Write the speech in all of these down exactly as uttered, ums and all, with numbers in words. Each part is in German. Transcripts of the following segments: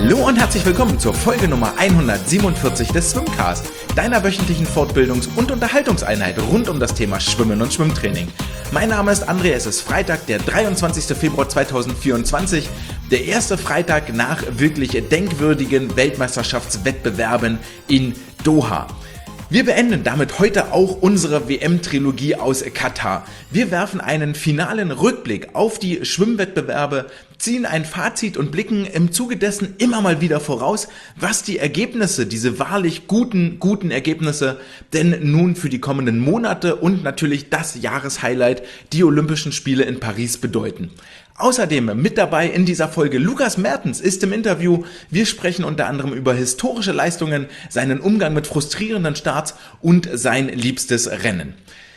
Hallo und herzlich willkommen zur Folge Nummer hundertsiebenundvierzig des Swimcast, deiner wöchentlichen Fortbildungs- und Unterhaltungseinheit rund um das Thema Schwimmen und Schwimmtraining. Mein Name ist André, es ist Freitag, der dreiundzwanzigster Februar zweitausendvierundzwanzig, der erste Freitag nach wirklich denkwürdigen Weltmeisterschaftswettbewerben in Doha. Wir beenden damit heute auch unsere W M-Trilogie aus Katar. Wir werfen einen finalen Rückblick auf die Schwimmwettbewerbe, ziehen ein Fazit und blicken im Zuge dessen immer mal wieder voraus, was die Ergebnisse, diese wahrlich guten, guten Ergebnisse, denn nun für die kommenden Monate und natürlich das Jahreshighlight, die Olympischen Spiele in Paris bedeuten. Außerdem mit dabei in dieser Folge Lukas Mertens ist im Interview. Wir sprechen unter anderem über historische Leistungen, seinen Umgang mit frustrierenden Starts und sein liebstes Rennen.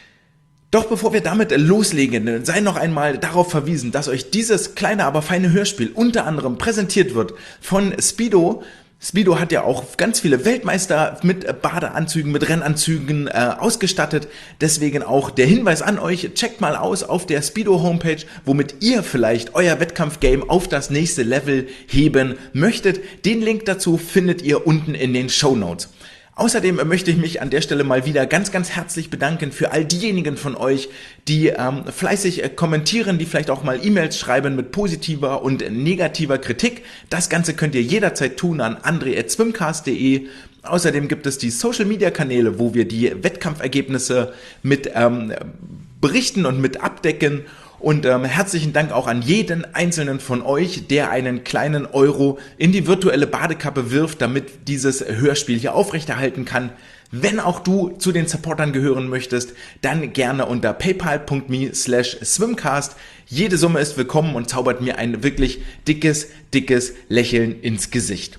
Doch bevor wir damit loslegen, sei noch einmal darauf verwiesen, dass euch dieses kleine, aber feine Hörspiel unter anderem präsentiert wird von Speedo. Speedo hat ja auch ganz viele Weltmeister mit Badeanzügen, mit Rennanzügen äh, ausgestattet. Deswegen auch der Hinweis an euch, checkt mal aus auf der Speedo Homepage, womit ihr vielleicht euer Wettkampfgame auf das nächste Level heben möchtet. Den Link dazu findet ihr unten in den Shownotes. Außerdem möchte ich mich an der Stelle mal wieder ganz, ganz herzlich bedanken für all diejenigen von euch, die ähm, fleißig äh, kommentieren, die vielleicht auch mal E-Mails schreiben mit positiver und negativer Kritik. Das Ganze könnt ihr jederzeit tun an andre at swimcast punkt de. Außerdem gibt es die Social-Media-Kanäle, wo wir die Wettkampfergebnisse mit ähm, berichten und mit abdecken. Und ähm, herzlichen Dank auch an jeden einzelnen von euch, der einen kleinen Euro in die virtuelle Badekappe wirft, damit dieses Hörspiel hier aufrechterhalten kann. Wenn auch du zu den Supportern gehören möchtest, dann gerne unter paypal punkt me slash swimcast. Jede Summe ist willkommen und zaubert mir ein wirklich dickes, dickes Lächeln ins Gesicht.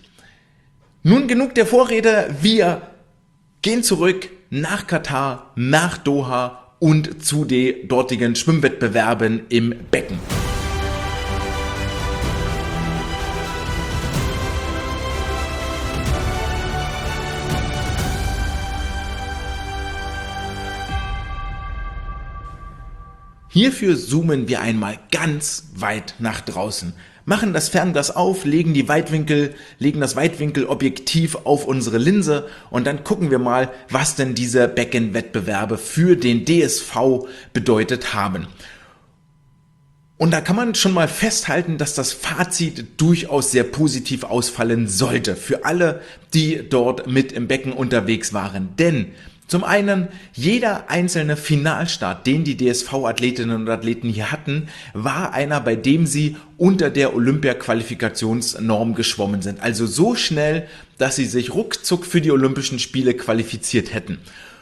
Nun genug der Vorrede, wir gehen zurück nach Katar, nach Doha und zu den dortigen Schwimmwettbewerben im Becken. Hierfür zoomen wir einmal ganz weit nach draußen, machen das Fernglas auf, legen die Weitwinkel, legen das Weitwinkelobjektiv auf unsere Linse und dann gucken wir mal, was denn diese Beckenwettbewerbe für den D S V bedeutet haben. Und da kann man schon mal festhalten, dass das Fazit durchaus sehr positiv ausfallen sollte für alle, die dort mit im Becken unterwegs waren. Denn zum einen, jeder einzelne Finalstart, den die D S V-Athletinnen und Athleten hier hatten, war einer, bei dem sie unter der Olympia-Qualifikationsnorm geschwommen sind. Also so schnell, dass sie sich ruckzuck für die Olympischen Spiele qualifiziert hätten.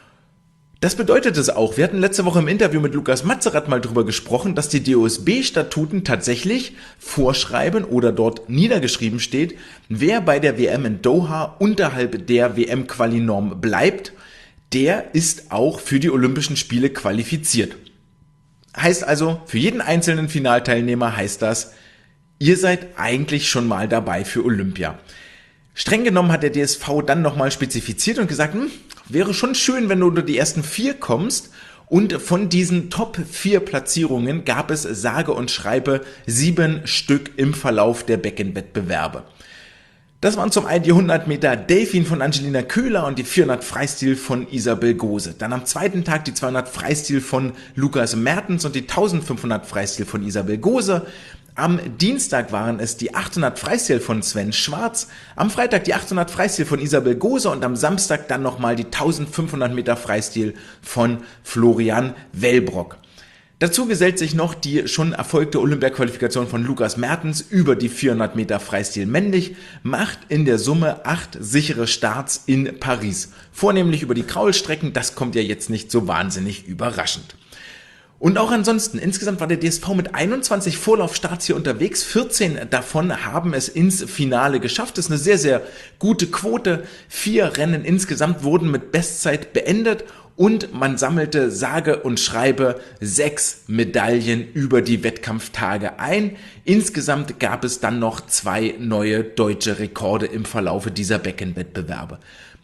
Das bedeutet es auch, wir hatten letzte Woche im Interview mit Lukas Matzerath mal drüber gesprochen, dass die D O S B-Statuten tatsächlich vorschreiben oder dort niedergeschrieben steht, wer bei der W M in Doha unterhalb der W M-Quali-Norm bleibt, der ist auch für die Olympischen Spiele qualifiziert. Heißt also, für jeden einzelnen Finalteilnehmer heißt das, ihr seid eigentlich schon mal dabei für Olympia. Streng genommen hat der D S V dann nochmal spezifiziert und gesagt, hm, wäre schon schön, wenn du unter die ersten vier kommst. Und von diesen Top vier Platzierungen gab es sage und schreibe sieben Stück im Verlauf der Beckenwettbewerbe. Das waren zum einen die hundert Meter Delfin von Angelina Köhler und die vierhundert Freistil von Isabel Gose. Dann am zweiten Tag die zweihundert Freistil von Lukas Mertens und die eintausendfünfhundert Freistil von Isabel Gose. Am Dienstag waren es die achthundert Freistil von Sven Schwarz, am Freitag die achthundert Freistil von Isabel Gose und am Samstag dann nochmal die eintausendfünfhundert Meter Freistil von Florian Wellbrock. Dazu gesellt sich noch die schon erfolgte Olympia-Qualifikation von Lukas Mertens über die vierhundert Meter Freistil männlich, macht in der Summe acht sichere Starts in Paris. Vornehmlich über die Kraulstrecken, das kommt ja jetzt nicht so wahnsinnig überraschend. Und auch ansonsten, insgesamt war der D S V mit einundzwanzig Vorlaufstarts hier unterwegs, vierzehn davon haben es ins Finale geschafft. Das ist eine sehr, sehr gute Quote. Vier Rennen insgesamt wurden mit Bestzeit beendet und man sammelte sage und schreibe sechs Medaillen über die Wettkampftage ein. Insgesamt gab es dann noch zwei neue deutsche Rekorde im Verlaufe dieser Beckenwettbewerbe.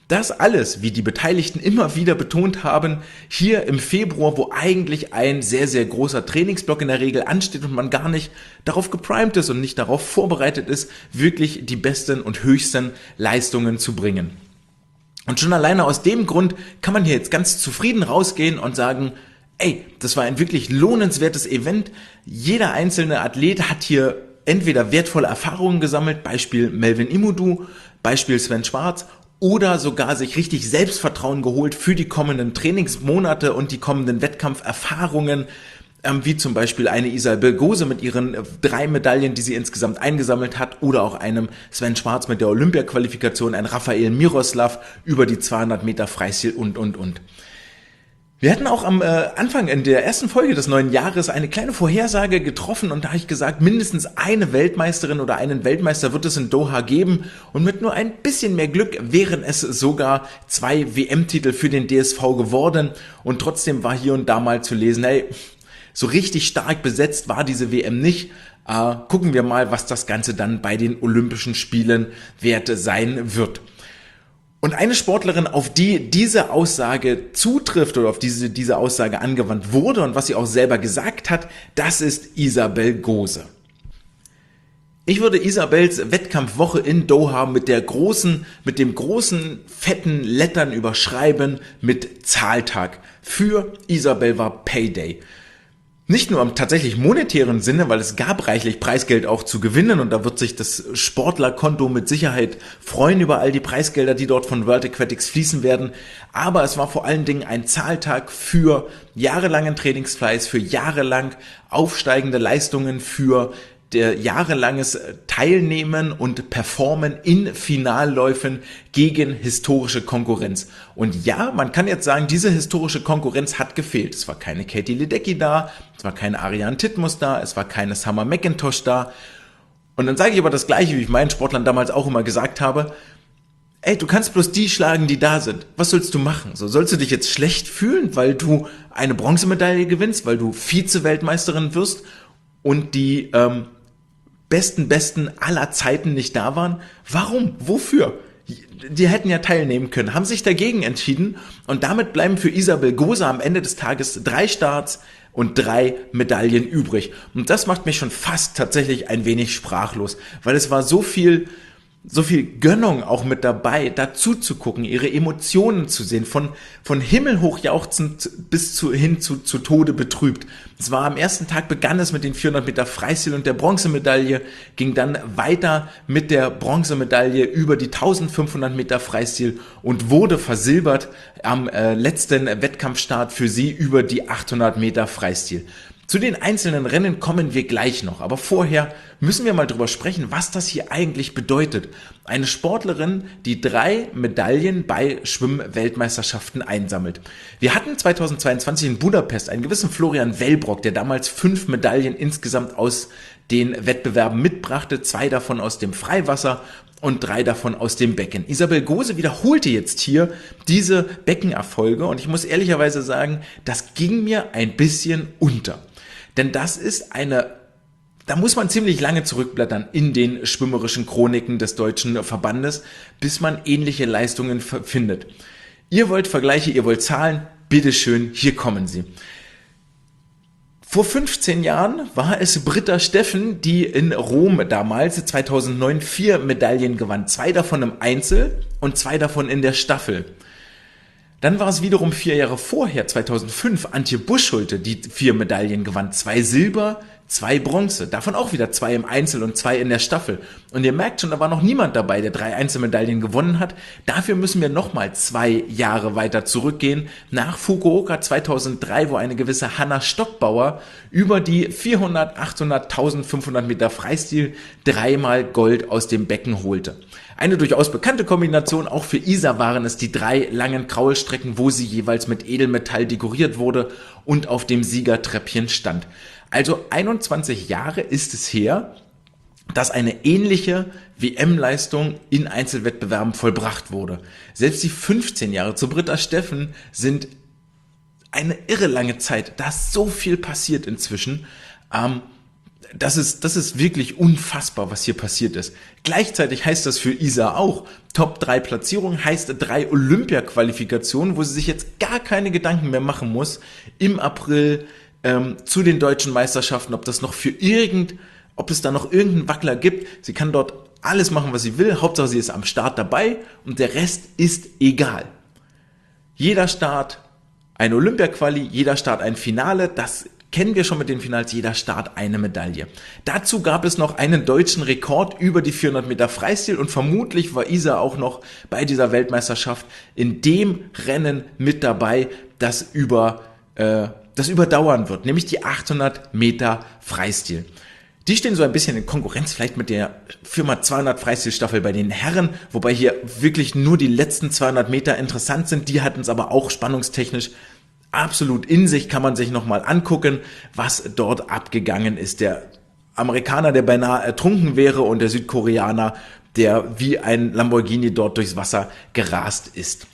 Das alles, wie die Beteiligten immer wieder betont haben, hier im Februar, wo eigentlich ein sehr, sehr großer Trainingsblock in der Regel ansteht und man gar nicht darauf geprimed ist und nicht darauf vorbereitet ist, wirklich die besten und höchsten Leistungen zu bringen. Und schon alleine aus dem Grund kann man hier jetzt ganz zufrieden rausgehen und sagen, ey, das war ein wirklich lohnenswertes Event. Jeder einzelne Athlet hat hier entweder wertvolle Erfahrungen gesammelt, Beispiel Melvin Imodu, Beispiel Sven Schwarz, oder sogar sich richtig Selbstvertrauen geholt für die kommenden Trainingsmonate und die kommenden Wettkampferfahrungen, ähm, wie zum Beispiel eine Isabel Gose mit ihren äh, drei Medaillen, die sie insgesamt eingesammelt hat, oder auch einem Sven Schwarz mit der Olympia-Qualifikation, ein Raphael Miroslav über die zweihundert Meter Freistil und, und, und. Wir hatten auch am äh, Anfang in der ersten Folge des neuen Jahres eine kleine Vorhersage getroffen und da habe ich gesagt, mindestens eine Weltmeisterin oder einen Weltmeister wird es in Doha geben und mit nur ein bisschen mehr Glück wären es sogar zwei W M-Titel für den D S V geworden und trotzdem war hier und da mal zu lesen, hey, so richtig stark besetzt war diese W M nicht. Äh, gucken wir mal, was das Ganze dann bei den Olympischen Spielen wert sein wird. Und eine Sportlerin, auf die diese Aussage zutrifft oder auf diese diese Aussage angewandt wurde und was sie auch selber gesagt hat, das ist Isabel Gose. Ich würde Isabels Wettkampfwoche in Doha mit der großen, mit dem großen, fetten Lettern überschreiben mit Zahltag. Für Isabel war Payday. Nicht nur im tatsächlich monetären Sinne, weil es gab reichlich Preisgeld auch zu gewinnen und da wird sich das Sportlerkonto mit Sicherheit freuen über all die Preisgelder, die dort von World Aquatics fließen werden. Aber es war vor allen Dingen ein Zahltag für jahrelangen Trainingsfleiß, für jahrelang aufsteigende Leistungen, für der jahrelanges Teilnehmen und Performen in Finalläufen gegen historische Konkurrenz. Und ja, man kann jetzt sagen, diese historische Konkurrenz hat gefehlt. Es war keine Katie Ledecky da, es war keine Ariane Titmus da, es war keine Summer McIntosh da. Und dann sage ich aber das Gleiche, wie ich meinen Sportlern damals auch immer gesagt habe, ey, du kannst bloß die schlagen, die da sind. Was sollst du machen? So, sollst du dich jetzt schlecht fühlen, weil du eine Bronzemedaille gewinnst, weil du Vize-Weltmeisterin wirst und die ähm, besten, besten aller Zeiten nicht da waren? Warum? Wofür? Die hätten ja teilnehmen können, haben sich dagegen entschieden und damit bleiben für Isabel Gose am Ende des Tages drei Starts und drei Medaillen übrig. Und das macht mich schon fast tatsächlich ein wenig sprachlos, weil es war so viel so viel Gönnung auch mit dabei, dazu zu gucken, ihre Emotionen zu sehen, von, von himmelhoch jauchzend bis zu, hin zu, zu Tode betrübt. Es war am ersten Tag begann es mit den vierhundert Meter Freistil und der Bronzemedaille, ging dann weiter mit der Bronzemedaille über die eintausendfünfhundert Meter Freistil und wurde versilbert am äh, letzten Wettkampfstart für sie über die achthundert Meter Freistil. Zu den einzelnen Rennen kommen wir gleich noch, aber vorher müssen wir mal drüber sprechen, was das hier eigentlich bedeutet. Eine Sportlerin, die drei Medaillen bei Schwimm-Weltmeisterschaften einsammelt. Wir hatten zweitausendzweiundzwanzig in Budapest einen gewissen Florian Wellbrock, der damals fünf Medaillen insgesamt aus den Wettbewerben mitbrachte, zwei davon aus dem Freiwasser und drei davon aus dem Becken. Isabel Gose wiederholte jetzt hier diese Beckenerfolge und ich muss ehrlicherweise sagen, das ging mir ein bisschen unter. Denn das ist eine, da muss man ziemlich lange zurückblättern in den schwimmerischen Chroniken des deutschen Verbandes, bis man ähnliche Leistungen findet. Ihr wollt Vergleiche, ihr wollt Zahlen, bitteschön, hier kommen sie. Vor fünfzehn Jahren war es Britta Steffen, die in Rom damals zweitausendneun vier Medaillen gewann. Zwei davon im Einzel und zwei davon in der Staffel. Dann war es wiederum vier Jahre vorher, zweitausendfünf, Antje Busschulte, die vier Medaillen gewann. Zwei Silber, zwei Bronze. Davon auch wieder zwei im Einzel und zwei in der Staffel. Und ihr merkt schon, da war noch niemand dabei, der drei Einzelmedaillen gewonnen hat. Dafür müssen wir nochmal zwei Jahre weiter zurückgehen. Nach Fukuoka zweitausenddrei, wo eine gewisse Hanna Stockbauer über die vierhundert, achthundert, eintausendfünfhundert Meter Freistil dreimal Gold aus dem Becken holte. Eine durchaus bekannte Kombination, auch für Isa waren es die drei langen Kraulstrecken, wo sie jeweils mit Edelmetall dekoriert wurde und auf dem Siegertreppchen stand. Also einundzwanzig Jahre ist es her, dass eine ähnliche W M-Leistung in Einzelwettbewerben vollbracht wurde. Selbst die fünfzehn Jahre zu Britta Steffen sind eine irre lange Zeit. Da ist so viel passiert inzwischen. Ähm, Das ist, das ist wirklich unfassbar, was hier passiert ist. Gleichzeitig heißt das für Isa auch, Top drei Platzierung heißt drei Olympia-Qualifikationen, wo sie sich jetzt gar keine Gedanken mehr machen muss, im April ähm, zu den deutschen Meisterschaften, ob das noch für irgend, ob es da noch irgendeinen Wackler gibt. Sie kann dort alles machen, was sie will, Hauptsache sie ist am Start dabei und der Rest ist egal. Jeder Start ein Olympia-Quali, jeder Start ein Finale, das kennen wir schon mit den Finals, jeder Start eine Medaille. Dazu gab es noch einen deutschen Rekord über die vierhundert Meter Freistil und vermutlich war Isa auch noch bei dieser Weltmeisterschaft in dem Rennen mit dabei, das über äh, das überdauern wird, nämlich die achthundert Meter Freistil. Die stehen so ein bisschen in Konkurrenz vielleicht mit der Firma zweihundert Freistilstaffel bei den Herren, wobei hier wirklich nur die letzten zweihundert Meter interessant sind. Die hatten es aber auch spannungstechnisch absolut in sich, kann man sich nochmal angucken, was dort abgegangen ist. Der Amerikaner, der beinahe ertrunken wäre und der Südkoreaner, der wie ein Lamborghini dort durchs Wasser gerast ist.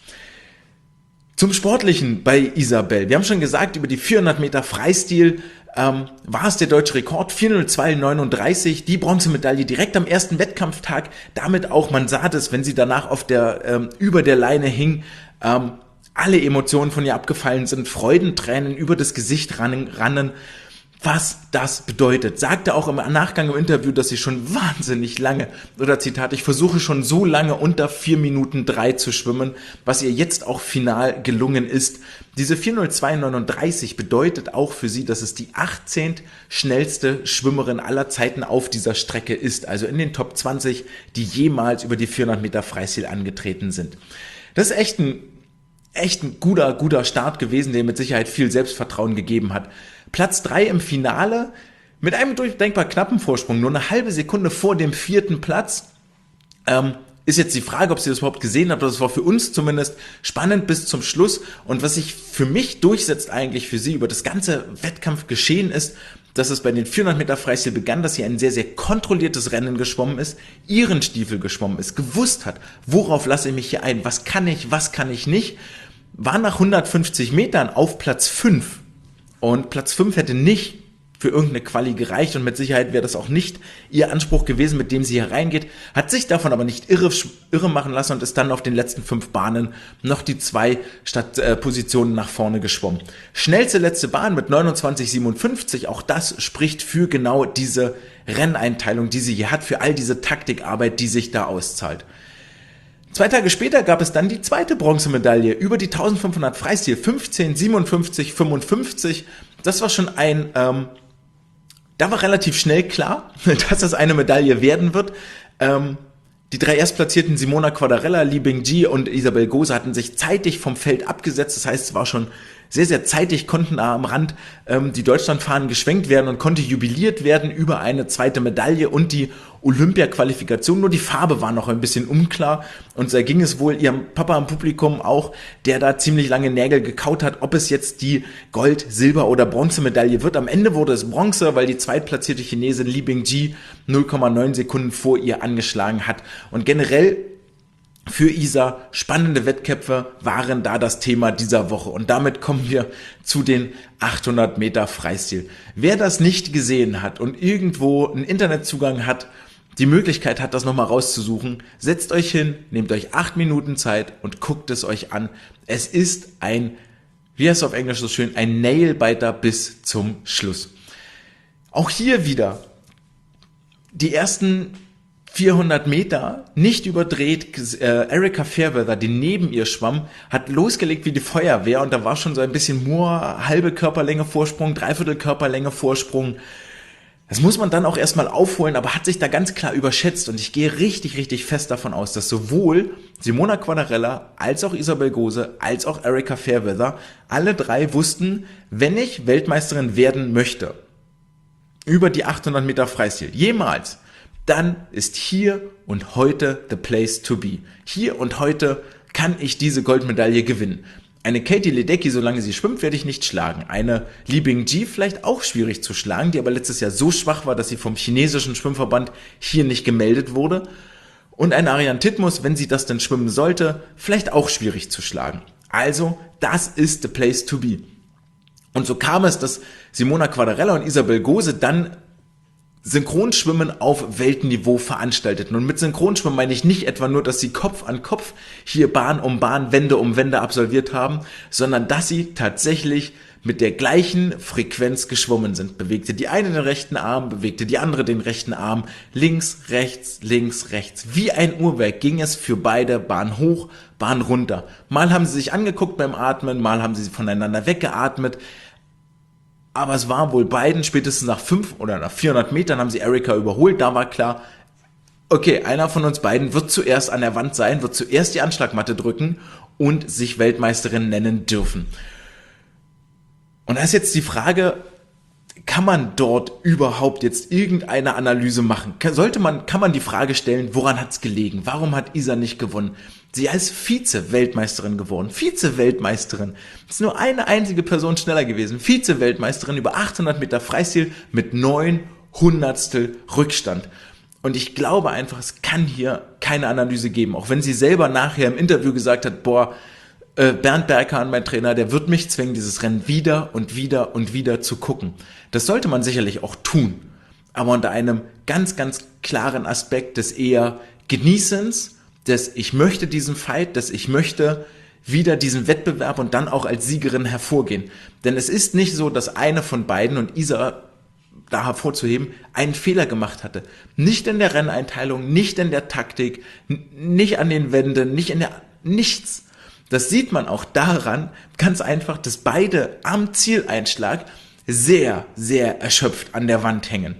Zum Sportlichen bei Isabel. Wir haben schon gesagt, über die vierhundert Meter Freistil ähm, war es der deutsche Rekord, vier null zwei neununddreißig, die Bronzemedaille direkt am ersten Wettkampftag. Damit auch, man sah das, wenn sie danach auf der ähm, über der Leine hing, ähm, alle Emotionen von ihr abgefallen sind, Freudentränen über das Gesicht rannen, rannen, was das bedeutet. Sagte auch im Nachgang im Interview, dass sie schon wahnsinnig lange, oder Zitat, ich versuche schon so lange unter vier Minuten drei zu schwimmen, was ihr jetzt auch final gelungen ist. Diese vier null zwei neununddreißig bedeutet auch für sie, dass es die achtzehnte schnellste Schwimmerin aller Zeiten auf dieser Strecke ist, also in den Top zwanzig, die jemals über die vierhundert Meter Freistil angetreten sind. Das ist echt ein Echt ein guter, guter Start gewesen, der mit Sicherheit viel Selbstvertrauen gegeben hat. Platz drei im Finale mit einem durchdenkbar knappen Vorsprung, nur eine halbe Sekunde vor dem vierten Platz. Ähm, ist jetzt die Frage, ob sie das überhaupt gesehen habt. Das war für uns zumindest spannend bis zum Schluss. Und was sich für mich durchsetzt eigentlich für sie über das ganze Wettkampf geschehen ist, dass es bei den vierhundert Meter Freistil begann, dass sie ein sehr, sehr kontrolliertes Rennen geschwommen ist, ihren Stiefel geschwommen ist, gewusst hat, worauf lasse ich mich hier ein, was kann ich, was kann ich nicht, war nach hundertfünfzig Metern auf Platz fünf und Platz fünf hätte nicht für irgendeine Quali gereicht und mit Sicherheit wäre das auch nicht ihr Anspruch gewesen, mit dem sie hier reingeht, hat sich davon aber nicht irre, irre machen lassen und ist dann auf den letzten fünf Bahnen noch die zwei Stadt, äh, Positionen nach vorne geschwommen. Schnellste letzte Bahn mit neunundzwanzig siebenundfünfzig, auch das spricht für genau diese Renneinteilung, die sie hier hat, für all diese Taktikarbeit, die sich da auszahlt. Zwei Tage später gab es dann die zweite Bronzemedaille über die eintausendfünfhundert Freistil, fünfzehn siebenundfünfzig fünfundfünfzig. Das war schon ein, ähm, da war relativ schnell klar, dass das eine Medaille werden wird. Ähm, die drei Erstplatzierten Simona Quadarella, Li Bingji und Isabel Gose hatten sich zeitig vom Feld abgesetzt. Das heißt, es war schon sehr, sehr zeitig, konnten da am Rand ähm, die Deutschlandfahnen geschwenkt werden und konnte jubiliert werden über eine zweite Medaille und die Olympia-Qualifikation. Nur die Farbe war noch ein bisschen unklar und da ging es wohl ihrem Papa im Publikum auch, der da ziemlich lange Nägel gekaut hat, ob es jetzt die Gold-, Silber- oder Bronzemedaille wird. Am Ende wurde es Bronze, weil die zweitplatzierte Chinesin Li Bingji null Komma neun Sekunden vor ihr angeschlagen hat. Und generell für Isa spannende Wettkämpfe waren da das Thema dieser Woche. Und damit kommen wir zu den achthundert Meter Freistil. Wer das nicht gesehen hat und irgendwo einen Internetzugang hat, die Möglichkeit hat, das nochmal rauszusuchen, setzt euch hin, nehmt euch acht Minuten Zeit und guckt es euch an. Es ist ein, wie heißt es auf Englisch so schön, ein Nailbiter bis zum Schluss. Auch hier wieder die ersten vierhundert Meter, nicht überdreht, äh, Erika Fairweather, die neben ihr schwamm, hat losgelegt wie die Feuerwehr und da war schon so ein bisschen Moor, halbe Körperlänge Vorsprung, dreiviertel Körperlänge Vorsprung. Das muss man dann auch erstmal aufholen, aber hat sich da ganz klar überschätzt und ich gehe richtig, richtig fest davon aus, dass sowohl Simona Quadarella als auch Isabel Gose als auch Erika Fairweather alle drei wussten, wenn ich Weltmeisterin werden möchte, über die achthundert Meter Freistil, jemals, dann ist hier und heute the place to be. Hier und heute kann ich diese Goldmedaille gewinnen. Eine Katie Ledecky, solange sie schwimmt, werde ich nicht schlagen. Eine Li Bingji vielleicht auch schwierig zu schlagen, die aber letztes Jahr so schwach war, dass sie vom chinesischen Schwimmverband hier nicht gemeldet wurde. Und eine Ariane Titmus, wenn sie das denn schwimmen sollte, vielleicht auch schwierig zu schlagen. Also, das ist the place to be. Und so kam es, dass Simona Quadarella und Isabel Gose dann Synchronschwimmen auf Weltniveau veranstalteten. Und mit Synchronschwimmen meine ich nicht etwa nur, dass sie Kopf an Kopf hier Bahn um Bahn, Wende um Wende absolviert haben, sondern dass sie tatsächlich mit der gleichen Frequenz geschwommen sind. Bewegte die eine den rechten Arm, bewegte die andere den rechten Arm, links, rechts, links, rechts. Wie ein Uhrwerk ging es für beide, Bahn hoch, Bahn runter. Mal haben sie sich angeguckt beim Atmen, mal haben sie voneinander weggeatmet. Aber es war wohl beiden, spätestens nach fünf oder nach vierhundert Metern haben sie Erika überholt. Da war klar, okay, einer von uns beiden wird zuerst an der Wand sein, wird zuerst die Anschlagmatte drücken und sich Weltmeisterin nennen dürfen. Und da ist jetzt die Frage, kann man dort überhaupt jetzt irgendeine Analyse machen? Sollte man, kann man die Frage stellen, woran hat es gelegen? Warum hat Isa nicht gewonnen? Sie ist Vize-Weltmeisterin geworden. Vize-Weltmeisterin. Es ist nur eine einzige Person schneller gewesen. Vize-Weltmeisterin über achthundert Meter Freistil mit neun Hundertstel Rückstand. Und ich glaube einfach, es kann hier keine Analyse geben. Auch wenn sie selber nachher im Interview gesagt hat, boah, Bernd Berghahn, mein Trainer, der wird mich zwingen, dieses Rennen wieder und wieder und wieder zu gucken. Das sollte man sicherlich auch tun, aber unter einem ganz, ganz klaren Aspekt des eher Genießens, des ich möchte diesen Fight, des ich möchte wieder diesen Wettbewerb und dann auch als Siegerin hervorgehen. Denn es ist nicht so, dass eine von beiden, und Isa da hervorzuheben, einen Fehler gemacht hatte. Nicht in der Renneinteilung, nicht in der Taktik, nicht an den Wänden, nicht in der, nichts. Das sieht man auch daran, ganz einfach, dass beide am Zieleinschlag sehr, sehr erschöpft an der Wand hängen.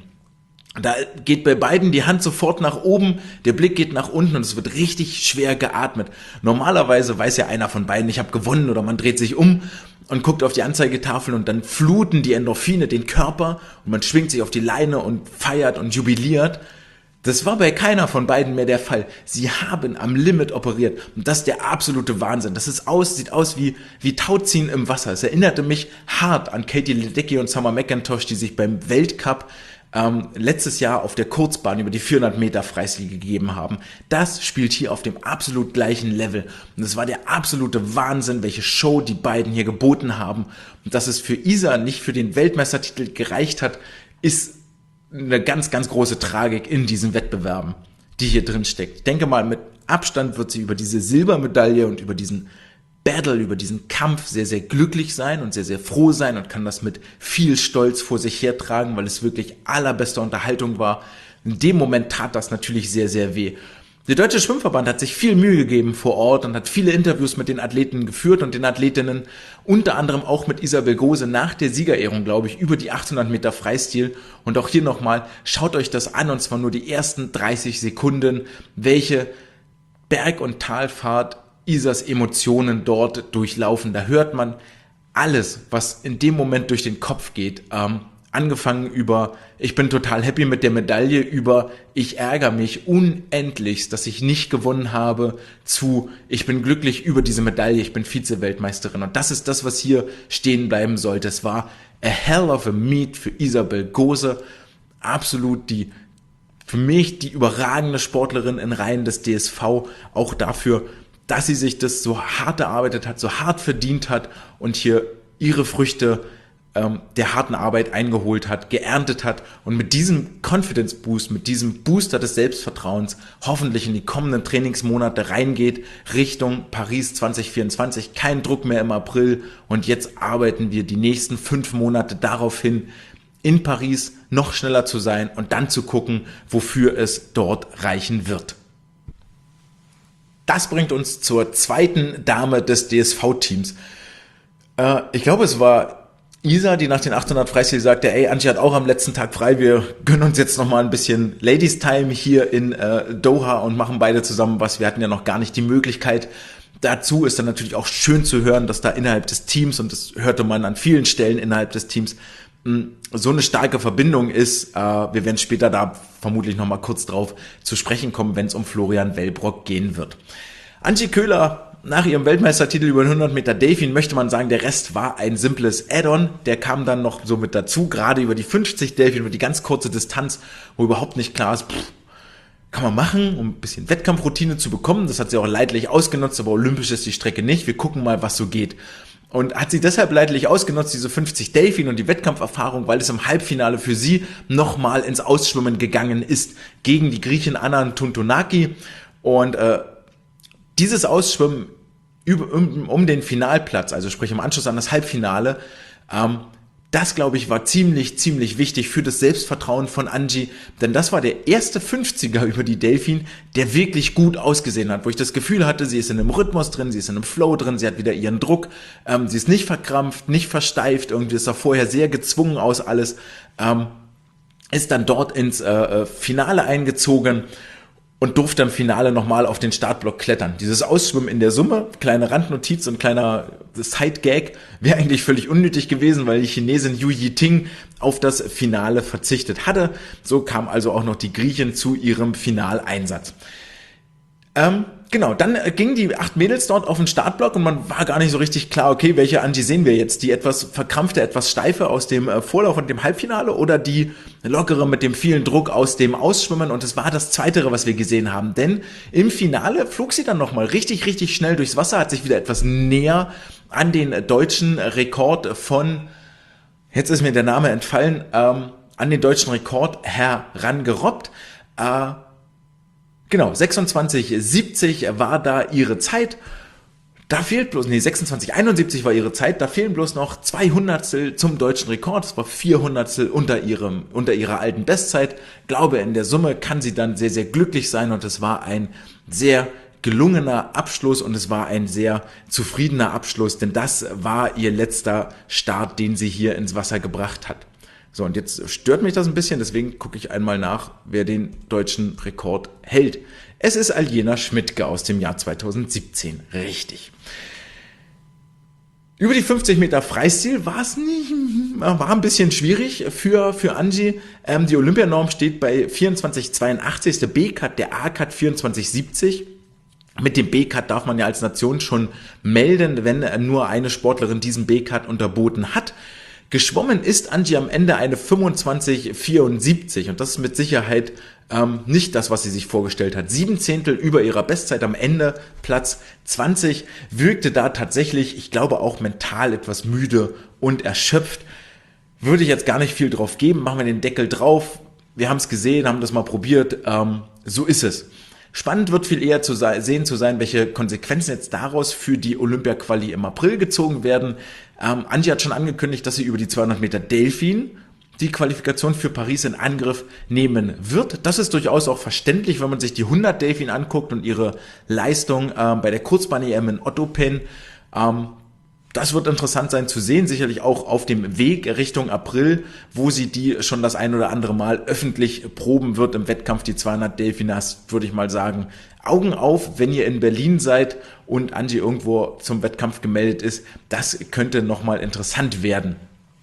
Da geht bei beiden die Hand sofort nach oben, der Blick geht nach unten und es wird richtig schwer geatmet. Normalerweise weiß ja einer von beiden, ich habe gewonnen, oder man dreht sich um und guckt auf die Anzeigetafel und dann fluten die Endorphine den Körper und man schwingt sich auf die Leine und feiert und jubiliert. Das war bei keiner von beiden mehr der Fall. Sie haben am Limit operiert. Und das ist der absolute Wahnsinn. Das ist aus, sieht aus wie, wie Tauziehen im Wasser. Es erinnerte mich hart an Katie Ledecky und Summer McIntosh, die sich beim Weltcup ähm, letztes Jahr auf der Kurzbahn über die vierhundert Meter Freistil gegeben haben. Das spielt hier auf dem absolut gleichen Level. Und das war der absolute Wahnsinn, welche Show die beiden hier geboten haben. Und dass es für Isa nicht für den Weltmeistertitel gereicht hat, ist eine ganz, ganz große Tragik in diesen Wettbewerben, die hier drin steckt. Ich denke mal, mit Abstand wird sie über diese Silbermedaille und über diesen Battle, über diesen Kampf sehr, sehr glücklich sein und sehr, sehr froh sein und kann das mit viel Stolz vor sich hertragen, weil es wirklich allerbeste Unterhaltung war. In dem Moment tat das natürlich sehr, sehr weh. Der Deutsche Schwimmverband hat sich viel Mühe gegeben vor Ort und hat viele Interviews mit den Athleten geführt und den Athletinnen, unter anderem auch mit Isabel Gose nach der Siegerehrung, glaube ich, über die achthundert Meter Freistil. Und auch hier nochmal, schaut euch das an, und zwar nur die ersten dreißig Sekunden, welche Berg- und Talfahrt Isas Emotionen dort durchlaufen. Da hört man alles, was in dem Moment durch den Kopf geht. Ähm, Angefangen über, ich bin total happy mit der Medaille, über, ich ärgere mich unendlichst, dass ich nicht gewonnen habe, zu, ich bin glücklich über diese Medaille, ich bin Vize-Weltmeisterin. Und das ist das, was hier stehen bleiben sollte. Es war a hell of a meet für Isabel Gose. Absolut die, für mich die überragende Sportlerin in Reihen des D S V. Auch dafür, dass sie sich das so hart erarbeitet hat, so hart verdient hat und hier ihre Früchte der harten Arbeit eingeholt hat, geerntet hat und mit diesem Confidence Boost, mit diesem Booster des Selbstvertrauens hoffentlich in die kommenden Trainingsmonate reingeht, Richtung Paris zwanzig vierundzwanzig. Kein Druck mehr im April, und jetzt arbeiten wir die nächsten fünf Monate darauf hin, in Paris noch schneller zu sein und dann zu gucken, wofür es dort reichen wird. Das bringt uns zur zweiten Dame des D S V-Teams. Äh, ich glaube, es war Isa, die nach den achthundert Freistil sagte, ey, Antje hat auch am letzten Tag frei, wir gönnen uns jetzt nochmal ein bisschen Ladies Time hier in äh, Doha und machen beide zusammen was. Wir hatten ja noch gar nicht die Möglichkeit. Dazu ist dann natürlich auch schön zu hören, dass da innerhalb des Teams, und das hörte man an vielen Stellen innerhalb des Teams, mh, so eine starke Verbindung ist. Äh, wir werden später da vermutlich nochmal kurz drauf zu sprechen kommen, wenn es um Florian Wellbrock gehen wird. Antje Köhler, nach ihrem Weltmeistertitel über den hundert Meter Delfin, möchte man sagen, der Rest war ein simples Add-on. Der kam dann noch so mit dazu, gerade über die fünfzig Delfin, über die ganz kurze Distanz, wo überhaupt nicht klar ist, pff, kann man machen, um ein bisschen Wettkampfroutine zu bekommen. Das hat sie auch leidlich ausgenutzt, aber olympisch ist die Strecke nicht. Wir gucken mal, was so geht. und hat sie deshalb leidlich ausgenutzt, diese fünfzig Delfin und die Wettkampferfahrung, weil es im Halbfinale für sie nochmal ins Ausschwimmen gegangen ist gegen die Griechin Anna Tuntunaki. Und äh, dieses Ausschwimmen über, um, um den Finalplatz, also sprich im Anschluss an das Halbfinale, ähm, das, glaube ich, war ziemlich, ziemlich wichtig für das Selbstvertrauen von Angie, denn das war der erste fünfziger über die Delfin, der wirklich gut ausgesehen hat, wo ich das Gefühl hatte, sie ist in einem Rhythmus drin, sie ist in einem Flow drin, sie hat wieder ihren Druck, ähm, sie ist nicht verkrampft, nicht versteift, irgendwie ist er vorher sehr gezwungen aus alles, ähm, ist dann dort ins äh, Finale eingezogen und durfte im Finale nochmal auf den Startblock klettern. Dieses Ausschwimmen in der Summe, kleine Randnotiz und kleiner Side-Gag, wäre eigentlich völlig unnötig gewesen, weil die Chinesin Yu Yiting auf das Finale verzichtet hatte. So kam also auch noch die Griechin zu ihrem Finaleinsatz. Ähm, genau, dann äh, gingen die acht Mädels dort auf den Startblock und man war gar nicht so richtig klar, okay, welche Angie sehen wir jetzt? Die etwas verkrampfte, etwas steife aus dem äh, Vorlauf und dem Halbfinale oder die lockere mit dem vielen Druck aus dem Ausschwimmen? Und es war das Zweitere, was wir gesehen haben, denn im Finale flog sie dann nochmal richtig, richtig schnell durchs Wasser, hat sich wieder etwas näher an den deutschen Rekord von, jetzt ist mir der Name entfallen, ähm, an den deutschen Rekord herangerobbt. Äh, Genau, sechsundzwanzig siebzig war da ihre Zeit. Da fehlt bloß, nee, sechsundzwanzig einundsiebzig war ihre Zeit. Da fehlen bloß noch zwei Hundertstel zum deutschen Rekord. Das war vier Hundertstel unter ihrem, unter ihrer alten Bestzeit. Glaube, in der Summe kann sie dann sehr, sehr glücklich sein und es war ein sehr gelungener Abschluss und es war ein sehr zufriedener Abschluss, denn das war ihr letzter Start, den sie hier ins Wasser gebracht hat. So, und jetzt stört mich das ein bisschen, deswegen gucke ich einmal nach, wer den deutschen Rekord hält. Es ist Aljena Schmidtke aus dem Jahr zweitausendsiebzehn. Richtig. Über die fünfzig Meter Freistil war es nicht, war ein bisschen schwierig für, für Angie. Ähm, die Olympianorm steht bei vierundzwanzig zweiundachtzig, der B-Cut, der A-Cut vierundzwanzig siebzig. Mit dem B-Cut darf man ja als Nation schon melden, wenn nur eine Sportlerin diesen B-Cut unterboten hat. Geschwommen ist Angie am Ende eine fünfundzwanzig vierundsiebzig und das ist mit Sicherheit ähm, nicht das, was sie sich vorgestellt hat. Sieben Zehntel über ihrer Bestzeit am Ende, Platz zwanzig, wirkte da tatsächlich, ich glaube auch mental etwas müde und erschöpft. Würde ich jetzt gar nicht viel drauf geben, machen wir den Deckel drauf. Wir haben es gesehen, haben das mal probiert, ähm, so ist es. Spannend wird viel eher zu sehen zu sein, welche Konsequenzen jetzt daraus für die Olympia-Quali im April gezogen werden. Ähm, Angie hat schon angekündigt, dass sie über die zweihundert Meter Delfin die Qualifikation für Paris in Angriff nehmen wird. Das ist durchaus auch verständlich, wenn man sich die hundert Delfin anguckt und ihre Leistung ähm, bei der Kurzbahn-E M in Ottopen. Ähm, Das wird interessant sein zu sehen, sicherlich auch auf dem Weg Richtung April, wo sie die schon das ein oder andere Mal öffentlich proben wird im Wettkampf, die zweihundert Delfinas, würde ich mal sagen. Augen auf, wenn ihr in Berlin seid und Angie irgendwo zum Wettkampf gemeldet ist, das könnte nochmal interessant werden.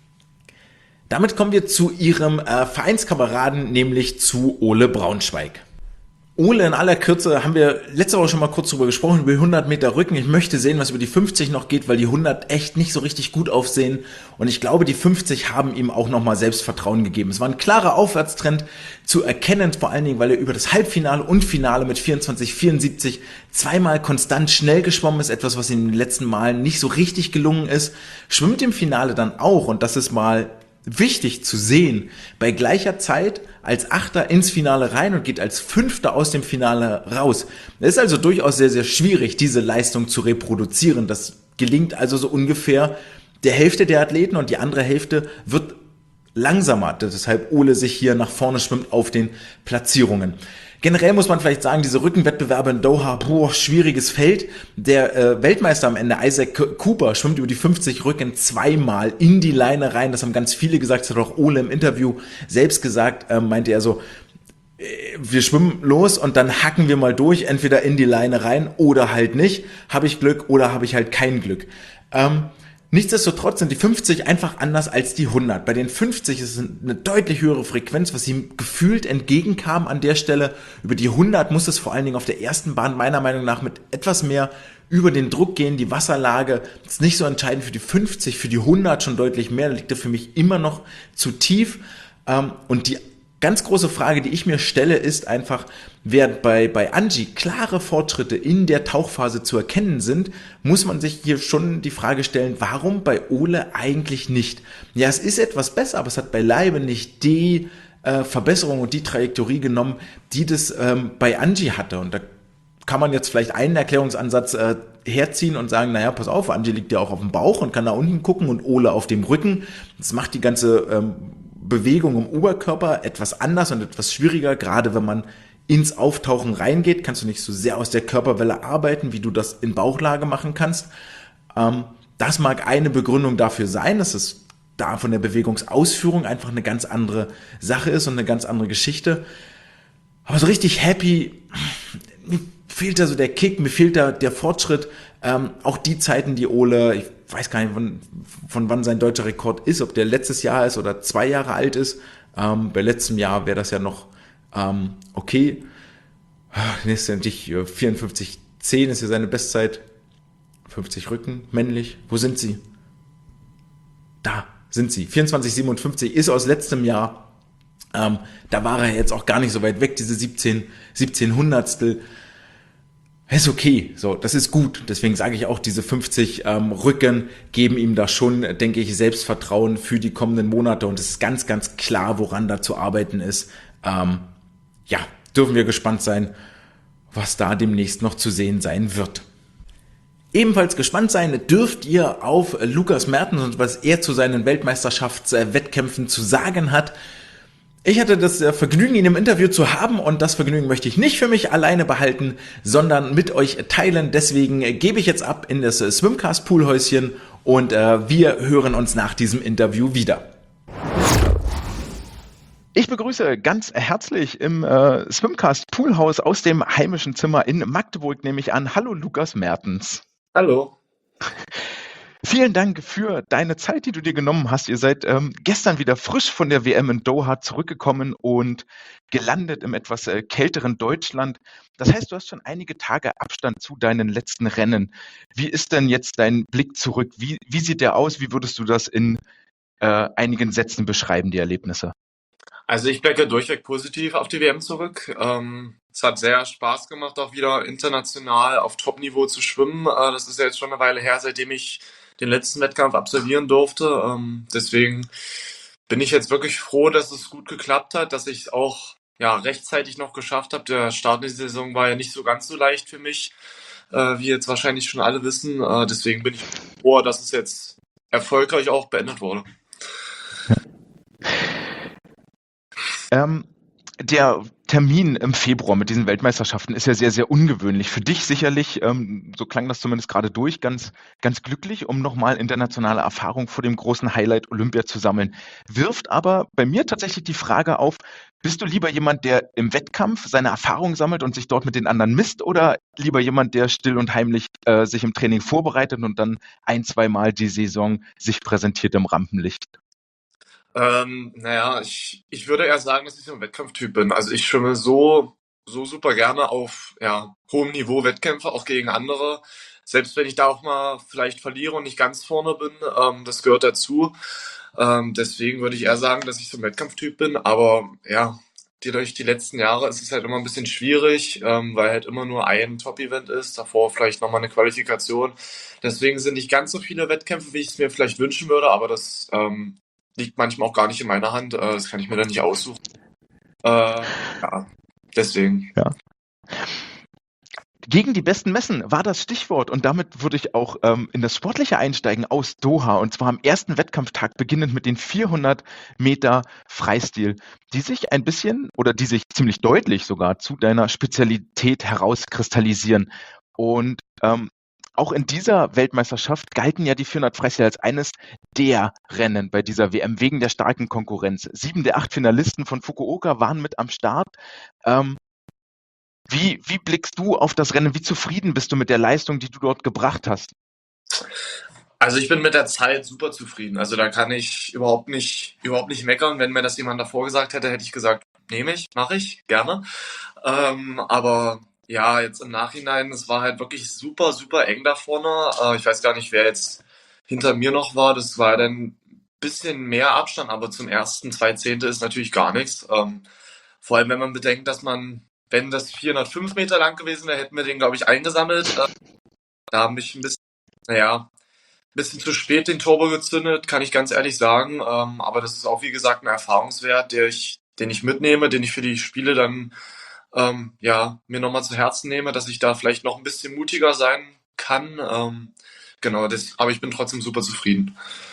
Damit kommen wir zu ihrem äh, Vereinskameraden, nämlich zu Ole Braunschweig. Ole, in aller Kürze haben wir letzte Woche schon mal kurz drüber gesprochen, über die hundert Meter Rücken. Ich möchte sehen, was über die fünfzig noch geht, weil die hundert echt nicht so richtig gut aufsehen. Und ich glaube, die fünfzig haben ihm auch nochmal Selbstvertrauen gegeben. Es war ein klarer Aufwärtstrend zu erkennen, vor allen Dingen, weil er über das Halbfinale und Finale mit vierundzwanzig vierundsiebzig zweimal konstant schnell geschwommen ist. Etwas, was ihm in den letzten Malen nicht so richtig gelungen ist. Schwimmt im Finale dann auch, und das ist mal wichtig zu sehen, bei gleicher Zeit als Achter ins Finale rein und geht als Fünfter aus dem Finale raus. Es ist also durchaus sehr, sehr schwierig, diese Leistung zu reproduzieren. Das gelingt also so ungefähr der Hälfte der Athleten und die andere Hälfte wird langsamer, deshalb Ole sich hier nach vorne schwimmt auf den Platzierungen. Generell muss man vielleicht sagen, diese Rückenwettbewerbe in Doha, boah, schwieriges Feld. Der äh, Weltmeister am Ende, Isaac Cooper, schwimmt über die fünfzig Rücken zweimal in die Leine rein. Das haben ganz viele gesagt, das hat auch Ole im Interview selbst gesagt, äh, meinte er so, äh, wir schwimmen los und dann hacken wir mal durch, entweder in die Leine rein oder halt nicht. Habe ich Glück oder habe ich halt kein Glück. Ähm, Nichtsdestotrotz sind die fünfzig einfach anders als die hundert. Bei den fünfzig ist es eine deutlich höhere Frequenz, was ihm gefühlt entgegenkam an der Stelle. Über die hundert muss es vor allen Dingen auf der ersten Bahn meiner Meinung nach mit etwas mehr über den Druck gehen. Die Wasserlage ist nicht so entscheidend für die fünfzig, für die hundert schon deutlich mehr. Da liegt er für mich immer noch zu tief. Und die Ganz große Frage, die ich mir stelle, ist einfach, während bei, bei Angie klare Fortschritte in der Tauchphase zu erkennen sind, muss man sich hier schon die Frage stellen, warum bei Ole eigentlich nicht? Ja, es ist etwas besser, aber es hat beileibe nicht die äh, Verbesserung und die Trajektorie genommen, die das ähm, bei Angie hatte. Und da kann man jetzt vielleicht einen Erklärungsansatz äh, herziehen und sagen, naja, pass auf, Angie liegt ja auch auf dem Bauch und kann da unten gucken und Ole auf dem Rücken. Das macht die ganze ähm, Bewegung im Oberkörper etwas anders und etwas schwieriger, gerade wenn man ins Auftauchen reingeht, kannst du nicht so sehr aus der Körperwelle arbeiten, wie du das in Bauchlage machen kannst. Ähm, das mag eine Begründung dafür sein, dass es da von der Bewegungsausführung einfach eine ganz andere Sache ist und eine ganz andere Geschichte. Aber so richtig happy, mir fehlt da so der Kick, mir fehlt da der Fortschritt. Ähm, auch die Zeiten, die Ole, ich weiß gar nicht, von, von wann sein deutscher Rekord ist, ob der letztes Jahr ist oder zwei Jahre alt ist. Ähm, bei letztem Jahr wäre das ja noch ähm, okay. Letztendlich vierundfünfzig zehn ist ja seine Bestzeit. fünfzig Rücken, männlich. Wo sind sie? Da sind sie. vierundzwanzig siebenundfünfzig ist aus letztem Jahr. Ähm, da war er jetzt auch gar nicht so weit weg, diese siebzehn, siebzehn Hundertstel. Ist okay, so, das ist gut. Deswegen sage ich auch, diese fünfzig ähm, Rücken geben ihm da schon, denke ich, Selbstvertrauen für die kommenden Monate. Und es ist ganz, ganz klar, woran da zu arbeiten ist. Ähm, ja, dürfen wir gespannt sein, was da demnächst noch zu sehen sein wird. Ebenfalls gespannt sein dürft ihr auf Lukas Mertens und was er zu seinen Weltmeisterschaftswettkämpfen zu sagen hat. Ich hatte das Vergnügen, ihn im Interview zu haben und das Vergnügen möchte ich nicht für mich alleine behalten, sondern mit euch teilen. Deswegen gebe ich jetzt ab in das Swimcast Poolhäuschen und äh, wir hören uns nach diesem Interview wieder. Ich begrüße ganz herzlich im äh, Swimcast Poolhaus aus dem heimischen Zimmer in Magdeburg, nehme ich an. Hallo Lukas Mertens. Hallo. Vielen Dank für deine Zeit, die du dir genommen hast. Ihr seid ähm, gestern wieder frisch von der W M in Doha zurückgekommen und gelandet im etwas äh, kälteren Deutschland. Das heißt, du hast schon einige Tage Abstand zu deinen letzten Rennen. Wie ist denn jetzt dein Blick zurück? Wie, wie sieht der aus? Wie würdest du das in äh, einigen Sätzen beschreiben, die Erlebnisse? Also ich blicke durchweg positiv auf die W M zurück. Ähm, es hat sehr Spaß gemacht, auch wieder international auf Top-Niveau zu schwimmen. Äh, das ist ja jetzt schon eine Weile her, seitdem ich den letzten Wettkampf absolvieren durfte. Ähm, deswegen bin ich jetzt wirklich froh, dass es gut geklappt hat, dass ich es auch ja, rechtzeitig noch geschafft habe. Der Start in die Saison war ja nicht so ganz so leicht für mich, äh, wie jetzt wahrscheinlich schon alle wissen. Äh, deswegen bin ich froh, dass es jetzt erfolgreich auch beendet wurde. Ähm, der Termin im Februar mit diesen Weltmeisterschaften ist ja sehr, sehr ungewöhnlich. Für dich sicherlich, ähm, so klang das zumindest gerade durch, ganz, ganz glücklich, um nochmal internationale Erfahrung vor dem großen Highlight Olympia zu sammeln. Wirft aber bei mir tatsächlich die Frage auf, bist du lieber jemand, der im Wettkampf seine Erfahrung sammelt und sich dort mit den anderen misst oder lieber jemand, der still und heimlich äh, sich im Training vorbereitet und dann ein, zweimal die Saison sich präsentiert im Rampenlicht? Ähm, naja, ich, ich würde eher sagen, dass ich so ein Wettkampftyp bin. Also ich schwimme so, so super gerne auf ja, hohem Niveau Wettkämpfe, auch gegen andere. Selbst wenn ich da auch mal vielleicht verliere und nicht ganz vorne bin, ähm, das gehört dazu. Ähm, deswegen würde ich eher sagen, dass ich so ein Wettkampftyp bin. Aber ja, die, durch die letzten Jahre ist es halt immer ein bisschen schwierig, ähm, weil halt immer nur ein Top-Event ist, davor vielleicht nochmal eine Qualifikation. Deswegen sind nicht ganz so viele Wettkämpfe, wie ich es mir vielleicht wünschen würde, aber das ähm, liegt manchmal auch gar nicht in meiner Hand. Äh, das kann ich mir dann nicht aussuchen. Äh, ja, deswegen. Ja. Gegen die besten Messen war das Stichwort und damit würde ich auch ähm, in das Sportliche einsteigen aus Doha und zwar am ersten Wettkampftag beginnend mit den vierhundert Meter Freistil, die sich ein bisschen oder die sich ziemlich deutlich sogar zu deiner Spezialität herauskristallisieren. Und ähm, auch in dieser Weltmeisterschaft galten ja die vierhundert Freistil als eines der Rennen bei dieser W M wegen der starken Konkurrenz. Sieben der acht Finalisten von Fukuoka waren mit am Start. Ähm, Wie, wie blickst du auf das Rennen? Wie zufrieden bist du mit der Leistung, die du dort gebracht hast? Also ich bin mit der Zeit super zufrieden. Also da kann ich überhaupt nicht, überhaupt nicht meckern. Wenn mir das jemand davor gesagt hätte, hätte ich gesagt, nehme ich, mache ich, gerne. Ähm, aber ja, jetzt im Nachhinein, es war halt wirklich super, super eng da vorne. Äh, ich weiß gar nicht, wer jetzt hinter mir noch war. Das war dann bisschen mehr Abstand, aber zum ersten zwei Zehntel ist natürlich gar nichts. Ähm, vor allem, wenn man bedenkt, dass man, wenn das vierhundertfünf Meter lang gewesen wäre, hätten wir den, glaube ich, eingesammelt. Äh, da habe ich ein bisschen, naja, ein bisschen zu spät den Turbo gezündet, kann ich ganz ehrlich sagen. Ähm, aber das ist auch, wie gesagt, ein Erfahrungswert, der ich, den ich mitnehme, den ich für die Spiele dann ähm, ja, mir nochmal zu Herzen nehme, dass ich da vielleicht noch ein bisschen mutiger sein kann. Ähm, genau, das, aber ich bin trotzdem super zufrieden.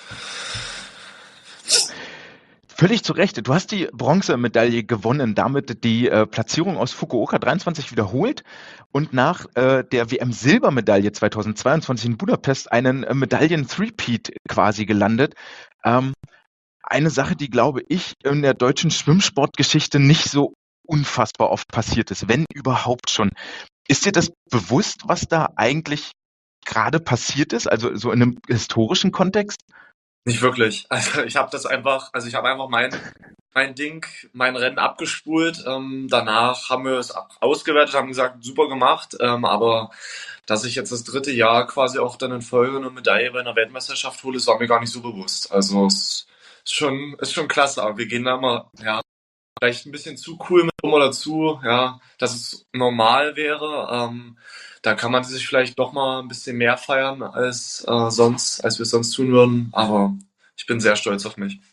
Völlig zu Recht. Du hast die Bronzemedaille gewonnen, damit die äh, Platzierung aus Fukuoka dreiundzwanzig wiederholt und nach äh, der W M-Silbermedaille zweitausendzweiundzwanzig in Budapest einen äh, Medaillen-Threepeat quasi gelandet. Ähm, eine Sache, die, glaube ich, in der deutschen Schwimmsportgeschichte nicht so unfassbar oft passiert ist, wenn überhaupt schon. Ist dir das bewusst, was da eigentlich gerade passiert ist, also so in einem historischen Kontext? Nicht wirklich. Also ich habe das einfach, also ich habe einfach mein, mein Ding, mein Rennen abgespult. Ähm, danach haben wir es ausgewertet, haben gesagt, super gemacht. Ähm, aber dass ich jetzt das dritte Jahr quasi auch dann in Folge eine Medaille bei einer Weltmeisterschaft hole, das war mir gar nicht so bewusst. Also es ist schon, ist schon klasse, aber wir gehen da mal, ja, vielleicht ein bisschen zu cool mit um oder zu, ja, dass es normal wäre. Ähm, da kann man sich vielleicht doch mal ein bisschen mehr feiern als äh, sonst, als wir es sonst tun würden. Aber ich bin sehr stolz auf mich.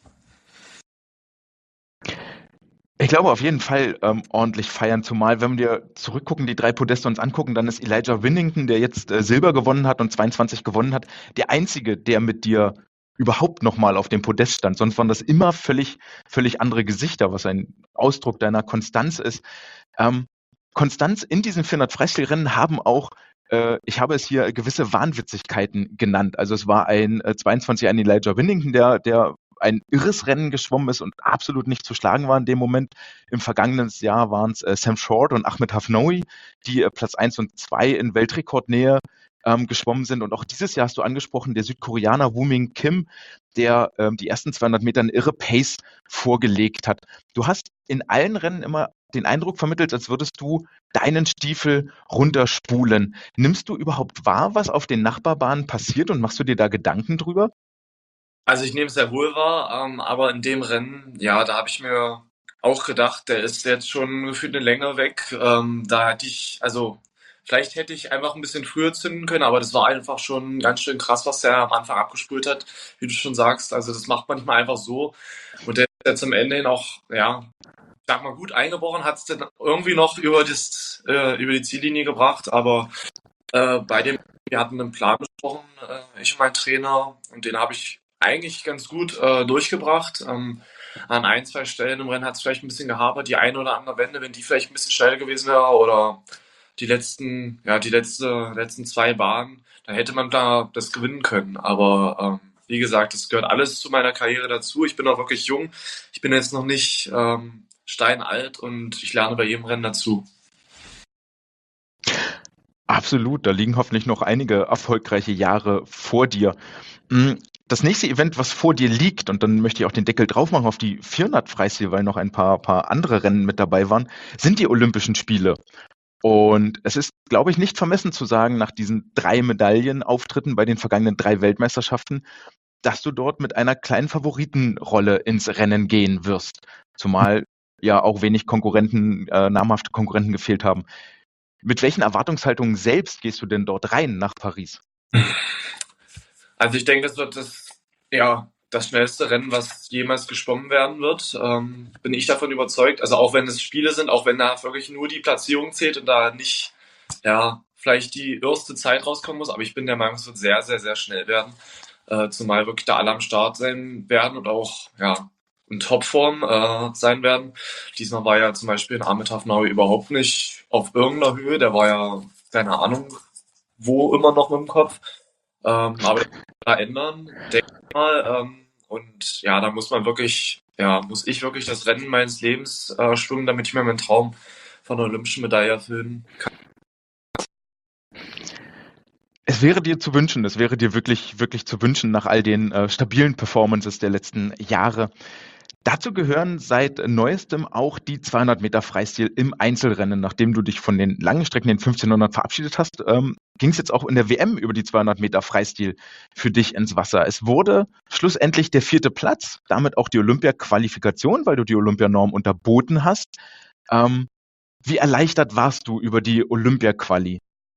Ich glaube auf jeden Fall ähm, ordentlich feiern, zumal wenn wir zurückgucken, die drei Podeste uns angucken, dann ist Elijah Winnington, der jetzt äh, Silber gewonnen hat und zweiundzwanzig gewonnen hat, der einzige, der mit dir überhaupt nochmal auf dem Podest stand. Sonst waren das immer völlig, völlig andere Gesichter, was ein Ausdruck deiner Konstanz ist. Ähm, Konstanz in diesen vierhundert Freistilrennen haben auch, äh, ich habe es hier gewisse Wahnwitzigkeiten genannt. Also es war ein äh, zweiundzwanzig ein Elijah Winnington, der, der ein irres Rennen geschwommen ist und absolut nicht zu schlagen war in dem Moment. Im vergangenen Jahr waren es äh, Sam Short und Ahmed Hafnoui, die äh, Platz eins und zwei in Weltrekordnähe ähm, geschwommen sind. Und auch dieses Jahr hast du angesprochen, der Südkoreaner Woo Min Kim, der ähm, die ersten zweihundert Meter eine irre Pace vorgelegt hat. Du hast in allen Rennen immer den Eindruck vermittelt, als würdest du deinen Stiefel runterspulen. Nimmst du überhaupt wahr, was auf den Nachbarbahnen passiert und machst du dir da Gedanken drüber? Also ich nehme es sehr wohl wahr, ähm, aber in dem Rennen, ja, da habe ich mir auch gedacht, der ist jetzt schon gefühlt eine Länge weg. Ähm, da hätte ich, also vielleicht hätte ich einfach ein bisschen früher zünden können, aber das war einfach schon ganz schön krass, was der am Anfang abgespult hat, wie du schon sagst. Also das macht manchmal einfach so. Und der ist jetzt am Ende hin auch, ja, ich sag mal, gut eingebrochen, hat es dann irgendwie noch über, das, äh, über die Ziellinie gebracht, aber äh, bei dem, wir hatten einen Plan besprochen, äh, ich und mein Trainer, und den habe ich eigentlich ganz gut äh, durchgebracht. Ähm, an ein, zwei Stellen im Rennen hat es vielleicht ein bisschen gehapert, die eine oder andere Wende, wenn die vielleicht ein bisschen schneller gewesen wäre, oder die letzten, ja, die letzte, letzten zwei Bahnen, da hätte man da das gewinnen können. Aber ähm, wie gesagt, das gehört alles zu meiner Karriere dazu. Ich bin auch wirklich jung. Ich bin jetzt noch nicht ähm, steinalt und ich lerne bei jedem Rennen dazu. Absolut, da liegen hoffentlich noch einige erfolgreiche Jahre vor dir. Mm, Das nächste Event, was vor dir liegt, und dann möchte ich auch den Deckel drauf machen auf die vierhundert Freistil, weil noch ein paar, paar andere Rennen mit dabei waren, sind die Olympischen Spiele. Und es ist, glaube ich, nicht vermessen zu sagen, nach diesen drei Medaillenauftritten bei den vergangenen drei Weltmeisterschaften, dass du dort mit einer kleinen Favoritenrolle ins Rennen gehen wirst. Zumal ja auch wenig Konkurrenten, äh, namhafte Konkurrenten gefehlt haben. Mit welchen Erwartungshaltungen selbst gehst du denn dort rein nach Paris? Also ich denke, das wird das, ja, das schnellste Rennen, was jemals geschwommen werden wird. Ähm, bin ich davon überzeugt. Also auch wenn es Spiele sind, auch wenn da wirklich nur die Platzierung zählt und da nicht, ja, vielleicht die erste Zeit rauskommen muss, aber ich bin der Meinung, es wird sehr, sehr, sehr schnell werden. Äh, zumal wirklich da alle am Start sein werden und auch, ja, in Topform äh, sein werden. Diesmal war ja zum Beispiel in Ahmed Hafnaoui überhaupt nicht auf irgendeiner Höhe. Der war ja, keine Ahnung, wo immer noch mit dem Kopf. Ähm, aber das kann man da ändern, denke ich mal. Ähm, und ja, da muss man wirklich, ja, muss ich wirklich das Rennen meines Lebens äh, schwimmen, damit ich mir meinen Traum von einer olympischen Medaille erfüllen kann. Es wäre dir zu wünschen, es wäre dir wirklich, wirklich zu wünschen nach all den äh, stabilen Performances der letzten Jahre. Dazu gehören seit Neuestem auch die zweihundert Meter Freistil im Einzelrennen. Nachdem du dich von den langen Strecken, den fünfzehnhundert, verabschiedet hast, ähm, ging es jetzt auch in der W M über die zweihundert Meter Freistil für dich ins Wasser. Es wurde schlussendlich der vierte Platz, damit auch die Olympia-Qualifikation, weil du die Olympianorm unterboten hast. Ähm, wie erleichtert warst du über die Olympia-Quali?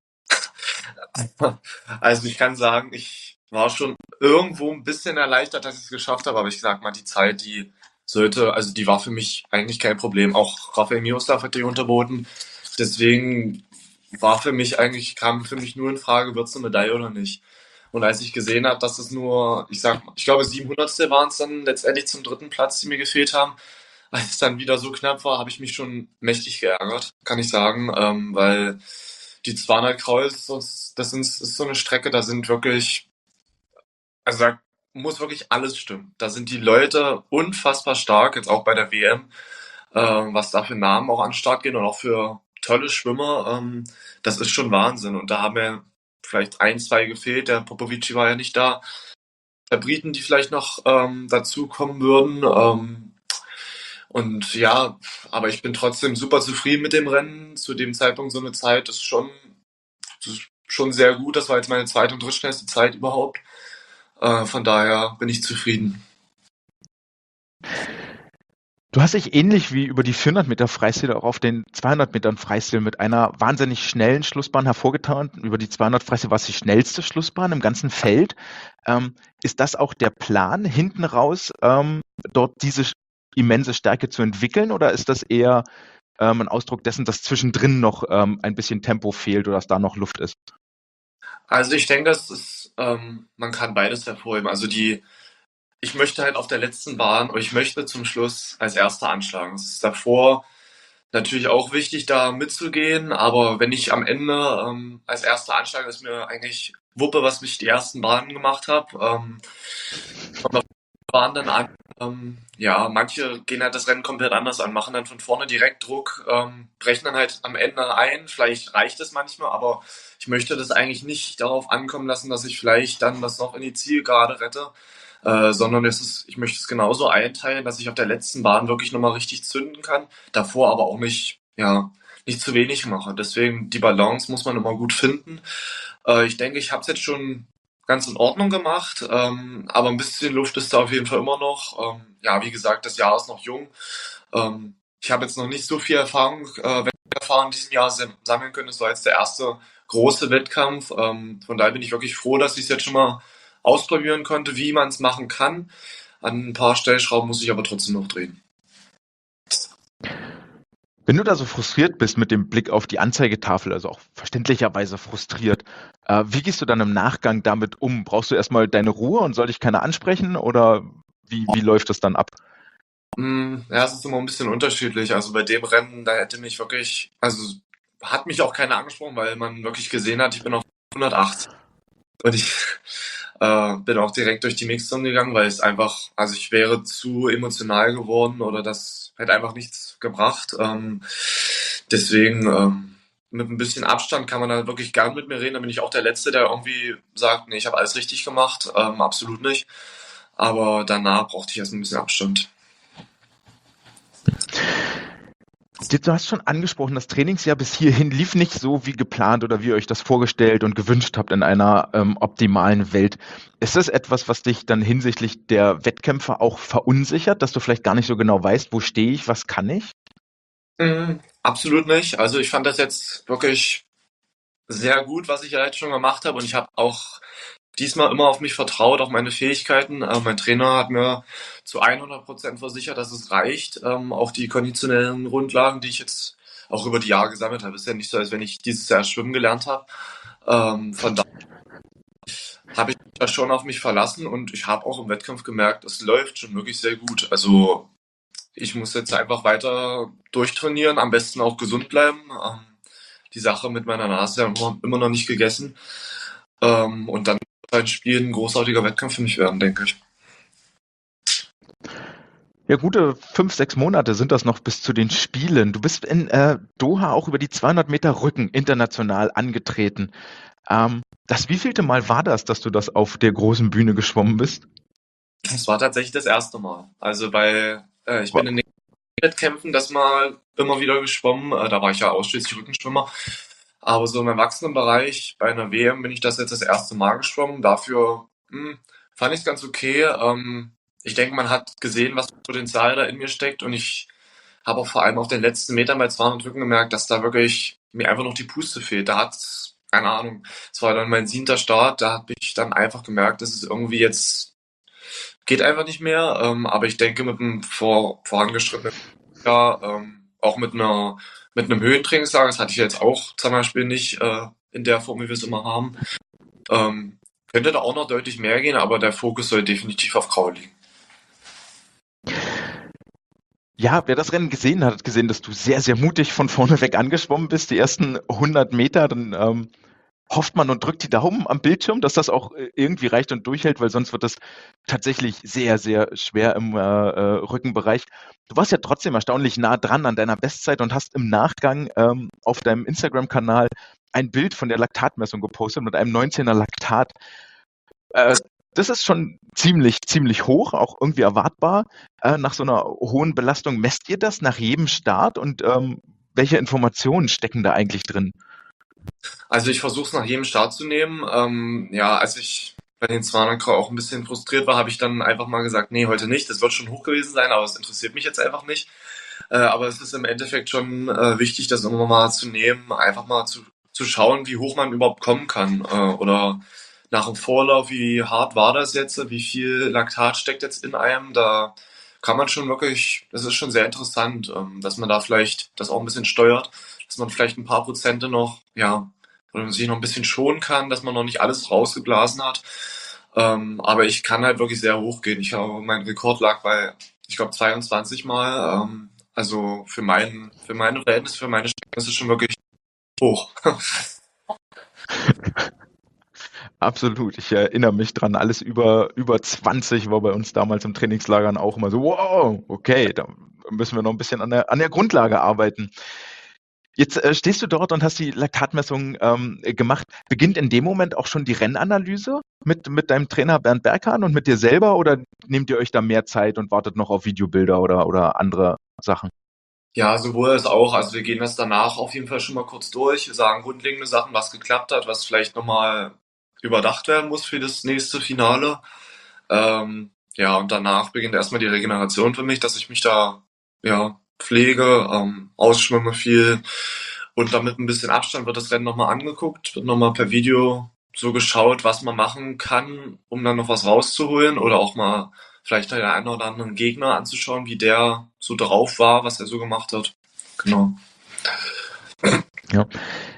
Also ich kann sagen, ich war schon irgendwo ein bisschen erleichtert, dass ich es geschafft habe, aber ich sag mal, die Zeit, die sollte, also die war für mich eigentlich kein Problem. Auch Rafael Miroslav hat die unterboten. Deswegen war für mich eigentlich, kam für mich nur in Frage, wird es eine Medaille oder nicht. Und als ich gesehen habe, dass es nur, ich sag mal, ich glaube siebenhundertstel waren es dann letztendlich zum dritten Platz, die mir gefehlt haben, als es dann wieder so knapp war, habe ich mich schon mächtig geärgert, kann ich sagen, ähm, weil die zweihundert Kreuz, das das sind, ist so eine Strecke, da sind wirklich, also da muss wirklich alles stimmen. Da sind die Leute unfassbar stark, jetzt auch bei der W M, äh, was da für Namen auch an den Start gehen und auch für tolle Schwimmer, ähm, das ist schon Wahnsinn. Und da haben ja vielleicht ein, zwei gefehlt, der Popovici war ja nicht da, der Briten, die vielleicht noch ähm, dazu kommen würden. Ähm, und ja, aber ich bin trotzdem super zufrieden mit dem Rennen. Zu dem Zeitpunkt so eine Zeit ist schon, das ist schon sehr gut. Das war jetzt meine zweite und drittschnellste Zeit überhaupt. Äh, von daher bin ich zufrieden. Du hast dich ähnlich wie über die vierhundert Meter Freistil auch auf den zweihundert Metern Freistil mit einer wahnsinnig schnellen Schlussbahn hervorgetan. Über die zweihundert Freistil war es die schnellste Schlussbahn im ganzen Feld. Ähm, ist das auch der Plan, hinten raus ähm, dort diese immense Stärke zu entwickeln, oder ist das eher ähm, ein Ausdruck dessen, dass zwischendrin noch ähm, ein bisschen Tempo fehlt oder dass da noch Luft ist? Also ich denke, das ist, ähm, man kann beides hervorheben. Also die, ich möchte halt auf der letzten Bahn, oder ich möchte zum Schluss als Erster anschlagen. Es ist davor natürlich auch wichtig, da mitzugehen, aber wenn ich am Ende ähm, als Erster anschlage, ist mir eigentlich Wuppe, was mich die ersten Bahnen gemacht habe. Ähm, Bahn dann an. Ähm, ja, manche gehen halt das Rennen komplett anders an, machen dann von vorne direkt Druck, ähm, brechen dann halt am Ende ein. Vielleicht reicht es manchmal, aber ich möchte das eigentlich nicht darauf ankommen lassen, dass ich vielleicht dann das noch in die Zielgerade rette, äh, sondern es ist, ich möchte es genauso einteilen, dass ich auf der letzten Bahn wirklich nochmal richtig zünden kann, davor aber auch nicht, ja, nicht zu wenig mache. Deswegen die Balance muss man immer gut finden. Äh, ich denke, ich habe es jetzt schon ganz in Ordnung gemacht, ähm, aber ein bisschen Luft ist da auf jeden Fall immer noch. Ähm, ja, wie gesagt, das Jahr ist noch jung. Ähm, ich habe jetzt noch nicht so viel Erfahrung, äh, Wettkampferfahrung in diesem Jahr sam- sammeln können. Das war jetzt der erste große Wettkampf. Ähm, von daher bin ich wirklich froh, dass ich es jetzt schon mal ausprobieren konnte, wie man es machen kann. An ein paar Stellschrauben muss ich aber trotzdem noch drehen. Wenn du da so frustriert bist mit dem Blick auf die Anzeigetafel, also auch verständlicherweise frustriert, äh, wie gehst du dann im Nachgang damit um? Brauchst du erstmal deine Ruhe und soll dich keiner ansprechen, oder wie, wie läuft das dann ab? Mm, Ja, es ist immer ein bisschen unterschiedlich. Also bei dem Rennen, da hätte mich wirklich, also hat mich auch keiner angesprochen, weil man wirklich gesehen hat, ich bin auf hundertachtzig. Und ich äh, bin auch direkt durch die Mixzone gegangen, weil es einfach, also ich wäre zu emotional geworden oder das hätte einfach nichts gebracht. Ähm, deswegen, ähm, mit ein bisschen Abstand kann man da wirklich gern mit mir reden. Da bin ich auch der Letzte, der irgendwie sagt, nee, ich habe alles richtig gemacht. Ähm, absolut nicht. Aber danach brauchte ich erst ein bisschen Abstand. Du hast schon angesprochen, das Trainingsjahr bis hierhin lief nicht so wie geplant oder wie ihr euch das vorgestellt und gewünscht habt in einer ähm, optimalen Welt. Ist das etwas, was dich dann hinsichtlich der Wettkämpfe auch verunsichert, dass du vielleicht gar nicht so genau weißt, wo stehe ich, was kann ich? Mhm, absolut nicht. Also ich fand das jetzt wirklich sehr gut, was ich ja jetzt schon gemacht habe und ich habe auch diesmal immer auf mich vertraut, auf meine Fähigkeiten. Äh, mein Trainer hat mir zu hundert Prozent versichert, dass es reicht. Ähm, auch die konditionellen Grundlagen, die ich jetzt auch über die Jahre gesammelt habe. Ist ja nicht so, als wenn ich dieses Jahr schwimmen gelernt habe. Ähm, von daher habe ich da schon auf mich verlassen und ich habe auch im Wettkampf gemerkt, es läuft schon wirklich sehr gut. Also ich muss jetzt einfach weiter durchtrainieren, am besten auch gesund bleiben. Ähm, die Sache mit meiner Nase ja immer, immer noch nicht gegessen. Ähm, und dann wird ein Spiel ein großartiger Wettkampf für mich werden, denke ich. Ja, gute fünf, sechs Monate sind das noch bis zu den Spielen. Du bist in äh, Doha auch über die zweihundert Meter Rücken international angetreten. Ähm, das wievielte Mal war das, dass du das auf der großen Bühne geschwommen bist? Es war tatsächlich das erste Mal. Also bei Äh, ich bin in den Wettkämpfen das mal immer wieder geschwommen. Äh, da war ich ja ausschließlich Rückenschwimmer. Aber so im Erwachsenenbereich bei einer W M bin ich das jetzt das erste Mal geschwommen. Dafür hm, fand ich es ganz okay. Ähm, ich denke, man hat gesehen, was für Potenzial da in mir steckt. Und ich habe auch vor allem auf den letzten Metern bei zweihundert Rücken gemerkt, dass da wirklich mir einfach noch die Puste fehlt. Da hat's, keine Ahnung, es war dann mein siebter Start. Da habe ich dann einfach gemerkt, dass es irgendwie jetzt geht einfach nicht mehr. Ähm, aber ich denke, mit einem vor, vorangeschrittenen Jahr, ähm, auch mit einer mit einem Höhentrainingslager, das hatte ich jetzt auch zum Beispiel nicht äh, in der Form, wie wir es immer haben, ähm, könnte da auch noch deutlich mehr gehen, aber der Fokus soll definitiv auf Kraul liegen. Ja, wer das Rennen gesehen hat, hat gesehen, dass du sehr, sehr mutig von vorne weg angeschwommen bist. Die ersten hundert Meter, dann ähm, hofft man und drückt die Daumen am Bildschirm, dass das auch äh, irgendwie reicht und durchhält, weil sonst wird das tatsächlich sehr, sehr schwer im äh, äh, Rückenbereich. Du warst ja trotzdem erstaunlich nah dran an deiner Bestzeit und hast im Nachgang ähm, auf deinem Instagram-Kanal ein Bild von der Laktatmessung gepostet mit einem neunzehner Laktat. Äh, das ist schon ziemlich, ziemlich hoch, auch irgendwie erwartbar. Äh, nach so einer hohen Belastung messt ihr das nach jedem Start und ähm, welche Informationen stecken da eigentlich drin? Also ich versuche es nach jedem Start zu nehmen. Ähm, ja, als ich bei den zweihundert auch ein bisschen frustriert war, habe ich dann einfach mal gesagt, nee, heute nicht. Das wird schon hoch gewesen sein, aber es interessiert mich jetzt einfach nicht. Äh, aber es ist im Endeffekt schon äh, wichtig, das immer mal zu nehmen, einfach mal zu, zu schauen, wie hoch man überhaupt kommen kann. Äh, oder nach dem Vorlauf, wie hart war das jetzt, wie viel Laktat steckt jetzt in einem. Da kann man schon wirklich, das ist schon sehr interessant, ähm, dass man da vielleicht das auch ein bisschen steuert, dass man vielleicht ein paar Prozente noch, ja, oder man sich noch ein bisschen schonen kann, dass man noch nicht alles rausgeblasen hat. Ähm, aber ich kann halt wirklich sehr hoch gehen. Ich habe, mein Rekord lag bei, ich glaube, zweiundzwanzig Mal. Ähm, also für mein, für meine Verhältnisse, für meine Strecken ist es schon wirklich hoch. Absolut. Ich erinnere mich dran, alles über, über zwanzig war bei uns damals im Trainingslagern auch immer so, wow, okay, da müssen wir noch ein bisschen an der, an der Grundlage arbeiten. Jetzt äh, stehst du dort und hast die Laktatmessung ähm, gemacht. Beginnt in dem Moment auch schon die Rennanalyse mit, mit deinem Trainer Bernd Berghahn und mit dir selber oder nehmt ihr euch da mehr Zeit und wartet noch auf Videobilder oder, oder andere Sachen? Ja, sowohl als auch. Also wir gehen das danach auf jeden Fall schon mal kurz durch. Wir sagen grundlegende Sachen, was geklappt hat, was vielleicht nochmal überdacht werden muss für das nächste Finale. Ähm, ja, und danach beginnt erstmal die Regeneration für mich, dass ich mich da ja pflege, ähm, ausschwimme viel und damit ein bisschen Abstand wird das Rennen nochmal angeguckt, wird nochmal per Video so geschaut, was man machen kann, um dann noch was rauszuholen oder auch mal vielleicht den einen oder anderen Gegner anzuschauen, wie der so drauf war, was er so gemacht hat. Genau. Ja.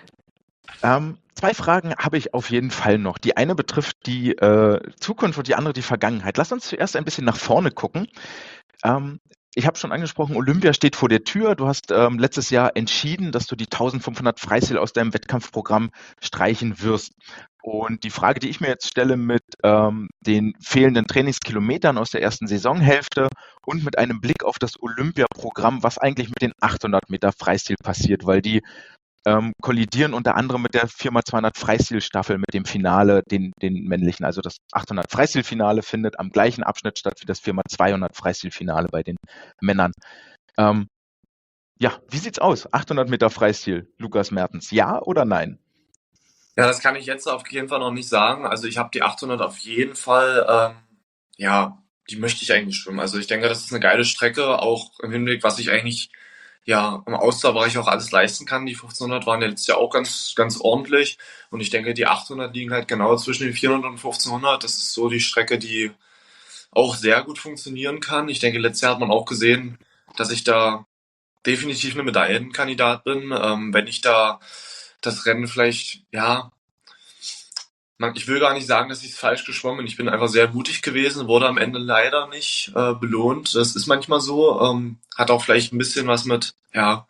Ähm, zwei Fragen habe ich auf jeden Fall noch. Die eine betrifft die äh, Zukunft und die andere die Vergangenheit. Lass uns zuerst ein bisschen nach vorne gucken. Ähm, ich habe schon angesprochen, Olympia steht vor der Tür. Du hast ähm, letztes Jahr entschieden, dass du die eintausendfünfhundert Freistil aus deinem Wettkampfprogramm streichen wirst. Und die Frage, die ich mir jetzt stelle mit ähm, den fehlenden Trainingskilometern aus der ersten Saisonhälfte und mit einem Blick auf das Olympia-Programm, was eigentlich mit den achthundert Meter Freistil passiert, weil die ähm, kollidieren unter anderem mit der vier mal zweihundert Freistil-Staffel mit dem Finale, den, den männlichen. Also das achthundert Freistil-Finale findet am gleichen Abschnitt statt wie das vier mal zweihundert Freistil-Finale bei den Männern. Ähm, ja, wie sieht's aus? achthundert Meter Freistil, Lukas Mertens, ja oder nein? Ja, das kann ich jetzt auf jeden Fall noch nicht sagen. Also ich habe die achthundert auf jeden Fall, ähm, ja, die möchte ich eigentlich schwimmen. Also ich denke, das ist eine geile Strecke, auch im Hinblick, was ich eigentlich ja im Ausdauerbereich auch alles leisten kann. Die fünfzehnhundert waren ja letztes Jahr auch ganz, ganz ordentlich. Und ich denke, die achthundert liegen halt genau zwischen den vierhundert und fünfzehnhundert. Das ist so die Strecke, die auch sehr gut funktionieren kann. Ich denke, letztes Jahr hat man auch gesehen, dass ich da definitiv eine Medaillenkandidat bin. Ähm, wenn ich da das Rennen vielleicht, ja, man, ich will gar nicht sagen, dass ich es falsch geschwommen bin. Ich bin einfach sehr mutig gewesen, wurde am Ende leider nicht äh, belohnt. Das ist manchmal so. Ähm, hat auch vielleicht ein bisschen was mit, ja,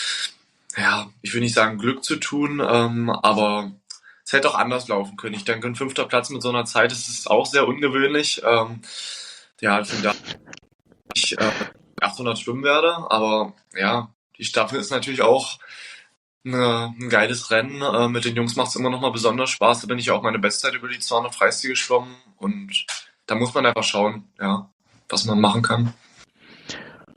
ja, ich will nicht sagen Glück zu tun, ähm, aber es hätte auch anders laufen können. Ich denke, ein fünfter Platz mit so einer Zeit das ist auch sehr ungewöhnlich. Ähm, ja, von daher ich äh, achthundert schwimmen werde, aber ja, die Staffel ist natürlich auch eine, ein geiles Rennen. Äh, mit den Jungs macht es immer noch mal besonders Spaß. Da bin ich auch meine Bestzeit über die zweihundert Freistil geschwommen und da muss man einfach schauen, ja, was man machen kann.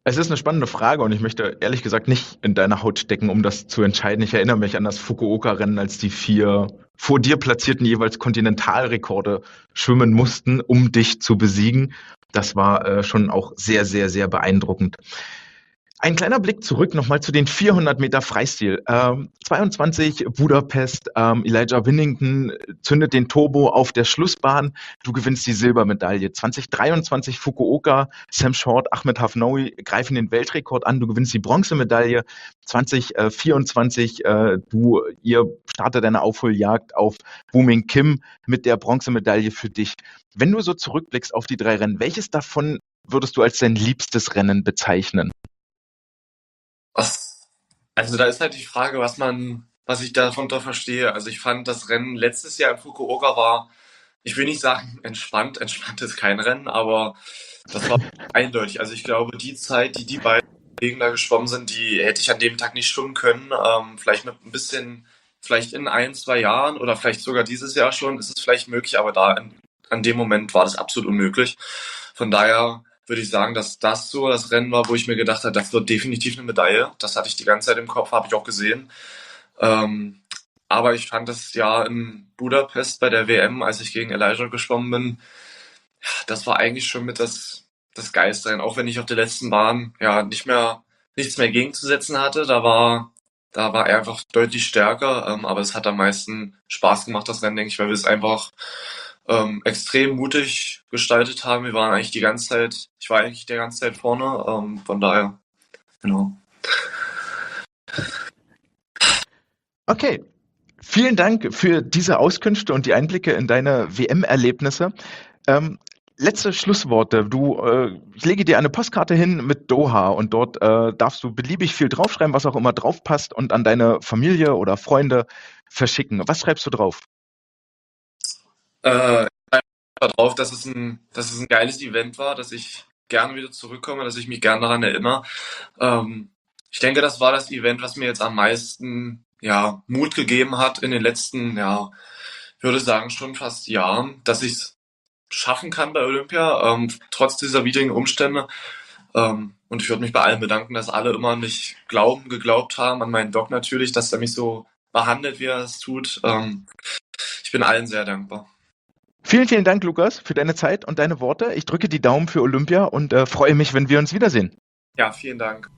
Es ist eine spannende Frage und ich möchte ehrlich gesagt nicht in deine Haut stecken, um das zu entscheiden. Ich erinnere mich an das Fukuoka-Rennen, als die vier vor dir platzierten jeweils Kontinentalrekorde schwimmen mussten, um dich zu besiegen. Das war äh, schon auch sehr, sehr, sehr beeindruckend. Ein kleiner Blick zurück nochmal zu den vierhundert Meter Freistil. Ähm, zweiundzwanzig Budapest, ähm, Elijah Winnington zündet den Turbo auf der Schlussbahn. Du gewinnst die Silbermedaille. zwanzig dreiundzwanzig Fukuoka, Sam Short, Ahmed Hafnaoui greifen den Weltrekord an. Du gewinnst die Bronzemedaille. zwanzig vierundzwanzig, äh, du, ihr startet deine Aufholjagd auf Woo-Min Kim mit der Bronzemedaille für dich. Wenn du so zurückblickst auf die drei Rennen, welches davon würdest du als dein liebstes Rennen bezeichnen? Was, also da ist halt die Frage, was man, was ich darunter verstehe. Also ich fand das Rennen letztes Jahr in Fukuoka war, ich will nicht sagen entspannt, entspannt ist kein Rennen, aber das war eindeutig. Also ich glaube, die Zeit, die die beiden Kollegen da geschwommen sind, die hätte ich an dem Tag nicht schwimmen können. Ähm, vielleicht mit ein bisschen, vielleicht in ein, zwei Jahren oder vielleicht sogar dieses Jahr schon, ist es vielleicht möglich, aber da in, an dem Moment war das absolut unmöglich. Von daher würde ich sagen, dass das so das Rennen war, wo ich mir gedacht habe, das wird definitiv eine Medaille. Das hatte ich die ganze Zeit im Kopf, habe ich auch gesehen. Ähm, aber ich fand das Jahr in Budapest bei der W M, als ich gegen Elijah geschwommen bin, ja, das war eigentlich schon mit das, das Geilste. Auch wenn ich auf der letzten Bahn ja nicht mehr, nichts mehr gegenzusetzen hatte, da war, da war er einfach deutlich stärker. Ähm, aber es hat am meisten Spaß gemacht, das Rennen, denke ich, weil wir es einfach ähm, extrem mutig gestaltet haben. Wir waren eigentlich die ganze Zeit, ich war eigentlich die ganze Zeit vorne, ähm, von daher, genau. Okay, vielen Dank für diese Auskünfte und die Einblicke in deine W M-Erlebnisse. Ähm, letzte Schlussworte. Du, äh, ich lege dir eine Postkarte hin mit Doha und dort äh, darfst du beliebig viel draufschreiben, was auch immer drauf passt und an deine Familie oder Freunde verschicken. Was schreibst du drauf? Äh, darauf, dass es ein, dass es ein geiles Event war, dass ich gerne wieder zurückkomme, dass ich mich gerne daran erinnere. Ähm, ich denke, das war das Event, was mir jetzt am meisten ja, Mut gegeben hat in den letzten, ja, ich würde sagen, schon fast Jahren, dass ich es schaffen kann bei Olympia, ähm, trotz dieser widrigen Umstände. Ähm, und ich würde mich bei allen bedanken, dass alle immer an mich glauben, geglaubt haben, an meinen Doc natürlich, dass er mich so behandelt, wie er es tut. Ähm, ich bin allen sehr dankbar. Vielen, vielen Dank, Lukas, für deine Zeit und deine Worte. Ich drücke die Daumen für Olympia und äh, freue mich, wenn wir uns wiedersehen. Ja, vielen Dank.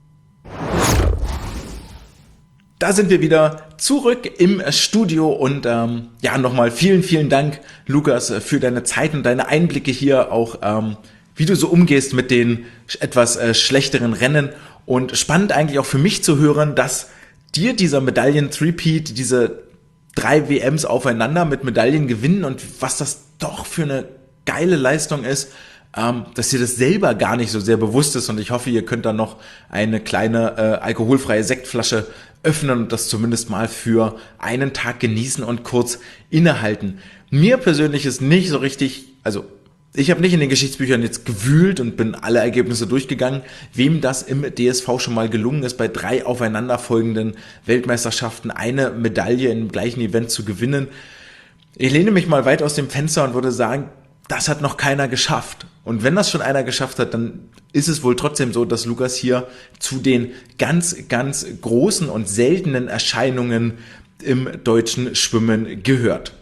Da sind wir wieder zurück im Studio und ähm, ja, nochmal vielen, vielen Dank, Lukas, für deine Zeit und deine Einblicke hier, auch ähm, wie du so umgehst mit den etwas äh, schlechteren Rennen und spannend eigentlich auch für mich zu hören, dass dir dieser Medaillen-Threepeat, diese drei W Ms aufeinander mit Medaillen gewinnen und was das doch für eine geile Leistung ist, ähm, dass dir das selber gar nicht so sehr bewusst ist und ich hoffe, ihr könnt dann noch eine kleine äh, alkoholfreie Sektflasche öffnen und das zumindest mal für einen Tag genießen und kurz innehalten. Mir persönlich ist nicht so richtig, also ich habe nicht in den Geschichtsbüchern jetzt gewühlt und bin alle Ergebnisse durchgegangen, wem das im D S V schon mal gelungen ist, bei drei aufeinanderfolgenden Weltmeisterschaften eine Medaille im gleichen Event zu gewinnen. Ich lehne mich mal weit aus dem Fenster und würde sagen, das hat noch keiner geschafft. Und wenn das schon einer geschafft hat, dann ist es wohl trotzdem so, dass Lukas hier zu den ganz, ganz großen und seltenen Erscheinungen im deutschen Schwimmen gehört.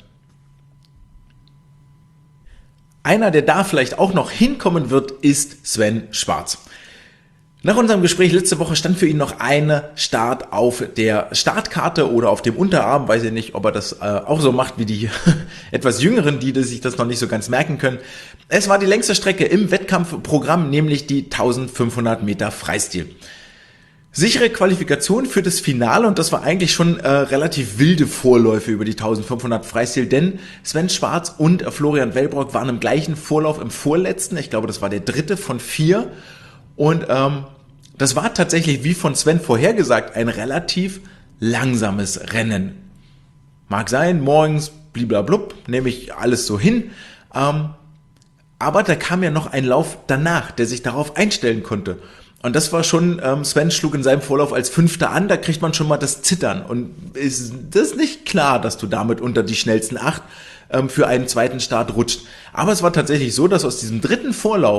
Einer, der da vielleicht auch noch hinkommen wird, ist Sven Schwarz. Nach unserem Gespräch letzte Woche stand für ihn noch eine Start auf der Startkarte oder auf dem Unterarm. Weiß ich nicht, ob er das äh, auch so macht wie die etwas Jüngeren, die sich das noch nicht so ganz merken können. Es war die längste Strecke im Wettkampfprogramm, nämlich die eintausendfünfhundert Meter Freistil. Sichere Qualifikation für das Finale und das war eigentlich schon äh, relativ wilde Vorläufe über die eintausendfünfhundert Freistil, denn Sven Schwarz und äh, Florian Wellbrock waren im gleichen Vorlauf im vorletzten, ich glaube das war der dritte von vier und ähm, das war tatsächlich, wie von Sven vorhergesagt, ein relativ langsames Rennen. Mag sein, morgens bliblablub, nehme ich alles so hin, ähm, aber da kam ja noch ein Lauf danach, der sich darauf einstellen konnte. Und das war schon, ähm, Sven schlug in seinem Vorlauf als Fünfter an, da kriegt man schon mal das Zittern. Und ist das nicht klar, dass du damit unter die schnellsten acht ähm, für einen zweiten Start rutscht. Aber es war tatsächlich so, dass aus diesem dritten Vorlauf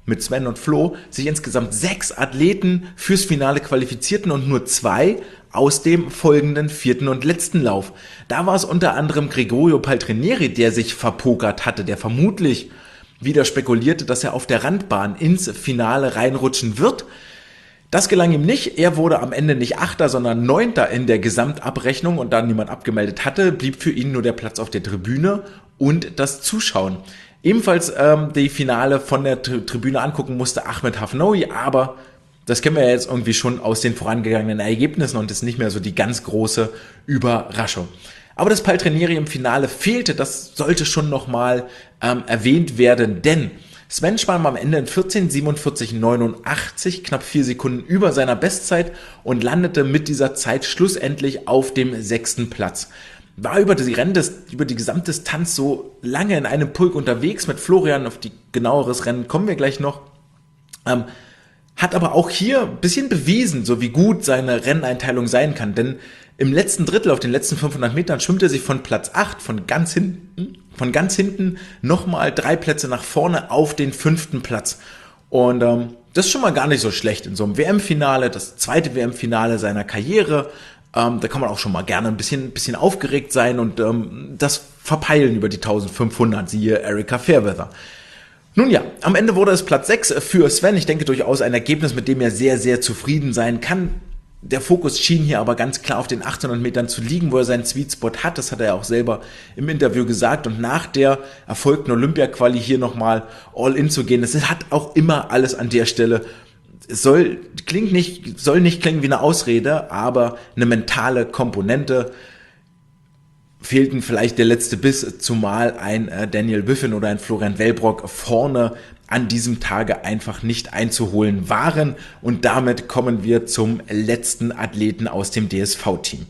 mit Sven und Flo sich insgesamt sechs Athleten fürs Finale qualifizierten und nur zwei aus dem folgenden vierten und letzten Lauf. Da war es unter anderem Gregorio Paltrinieri, der sich verpokert hatte, der vermutlich wieder spekulierte, dass er auf der Randbahn ins Finale reinrutschen wird. Das gelang ihm nicht. Er wurde am Ende nicht Achter, sondern Neunter in der Gesamtabrechnung und da niemand abgemeldet hatte, blieb für ihn nur der Platz auf der Tribüne und das Zuschauen. Ebenfalls ähm, die Finale von der T- Tribüne angucken musste Ahmed Hafnoui, aber das kennen wir ja jetzt irgendwie schon aus den vorangegangenen Ergebnissen und ist nicht mehr so die ganz große Überraschung. Aber dass Paltrinieri im Finale fehlte, das sollte schon nochmal ähm, erwähnt werden, denn Sven schwamm am Ende in vierzehn siebenundvierzig neunundachtzig, knapp vier Sekunden über seiner Bestzeit und landete mit dieser Zeit schlussendlich auf dem sechsten Platz. War über die Rennen, über die Gesamtdistanz so lange in einem Pulk unterwegs mit Florian, auf die genaueres Rennen kommen wir gleich noch, ähm, hat aber auch hier ein bisschen bewiesen, so wie gut seine Renneinteilung sein kann, denn im letzten Drittel, auf den letzten fünfhundert Metern, schwimmt er sich von Platz acht, von ganz hinten, von ganz hinten nochmal drei Plätze nach vorne auf den fünften Platz. Und ähm, das ist schon mal gar nicht so schlecht in so einem W M-Finale, das zweite W M-Finale seiner Karriere. Ähm, da kann man auch schon mal gerne ein bisschen, bisschen aufgeregt sein und ähm, das verpeilen über die eintausendfünfhundert, siehe Erika Fairweather. Nun ja, am Ende wurde es Platz sechs für Sven. Ich denke durchaus ein Ergebnis, mit dem er sehr, sehr zufrieden sein kann. Der Fokus schien hier aber ganz klar auf den achthundert Metern zu liegen, wo er seinen Sweet Spot hat. Das hat er auch selber im Interview gesagt. Und nach der erfolgten Olympia-Quali hier nochmal all in zu gehen, das hat auch immer alles an der Stelle. Es soll, klingt nicht, soll nicht klingen wie eine Ausrede, aber eine mentale Komponente. Fehlten vielleicht der letzte Biss, zumal ein äh, Daniel Wiffen oder ein Florian Wellbrock vorne an diesem Tage einfach nicht einzuholen waren. Und damit kommen wir zum letzten Athleten aus dem D S V-Team.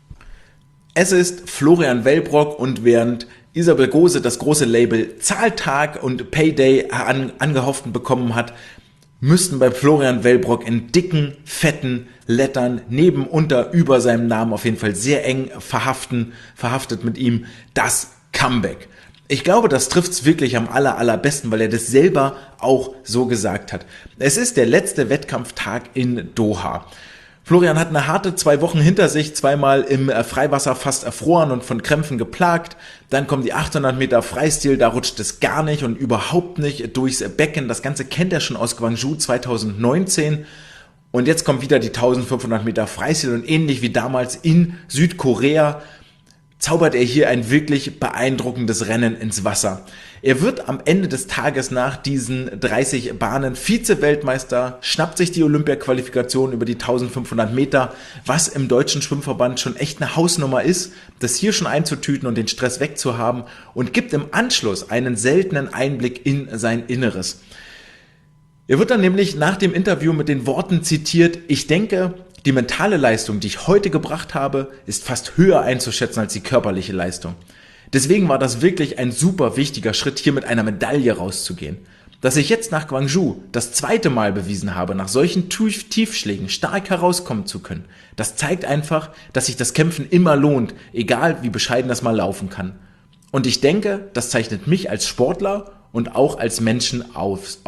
Es ist Florian Wellbrock und während Isabel Gose das große Label Zahltag und Payday an, angeheftet bekommen hat, müssten bei Florian Wellbrock in dicken, fetten Lettern neben, unter, über seinem Namen auf jeden Fall sehr eng verhaften, verhaftet mit ihm das Comeback. Ich glaube, das trifft's wirklich am aller, allerbesten, weil er das selber auch so gesagt hat. Es ist der letzte Wettkampftag in Doha. Florian hat eine harte zwei Wochen hinter sich, zweimal im Freiwasser fast erfroren und von Krämpfen geplagt. Dann kommen die achthundert Meter Freistil, da rutscht es gar nicht und überhaupt nicht durchs Becken. Das Ganze kennt er schon aus Gwangju zweitausendneunzehn. Und jetzt kommt wieder die eintausendfünfhundert Meter Freistil und ähnlich wie damals in Südkorea zaubert er hier ein wirklich beeindruckendes Rennen ins Wasser. Er wird am Ende des Tages nach diesen dreißig Bahnen Vize-Weltmeister, schnappt sich die Olympia-Qualifikation über die eintausendfünfhundert Meter, was im deutschen Schwimmverband schon echt eine Hausnummer ist, das hier schon einzutüten und den Stress wegzuhaben und gibt im Anschluss einen seltenen Einblick in sein Inneres. Er wird dann nämlich nach dem Interview mit den Worten zitiert: Ich denke, die mentale Leistung, die ich heute gebracht habe, ist fast höher einzuschätzen als die körperliche Leistung. Deswegen war das wirklich ein super wichtiger Schritt, hier mit einer Medaille rauszugehen. Dass ich jetzt nach Gwangju das zweite Mal bewiesen habe, nach solchen Tiefschlägen stark herauskommen zu können, das zeigt einfach, dass sich das Kämpfen immer lohnt, egal wie bescheiden das mal laufen kann. Und ich denke, das zeichnet mich als Sportler und auch als Menschen aus.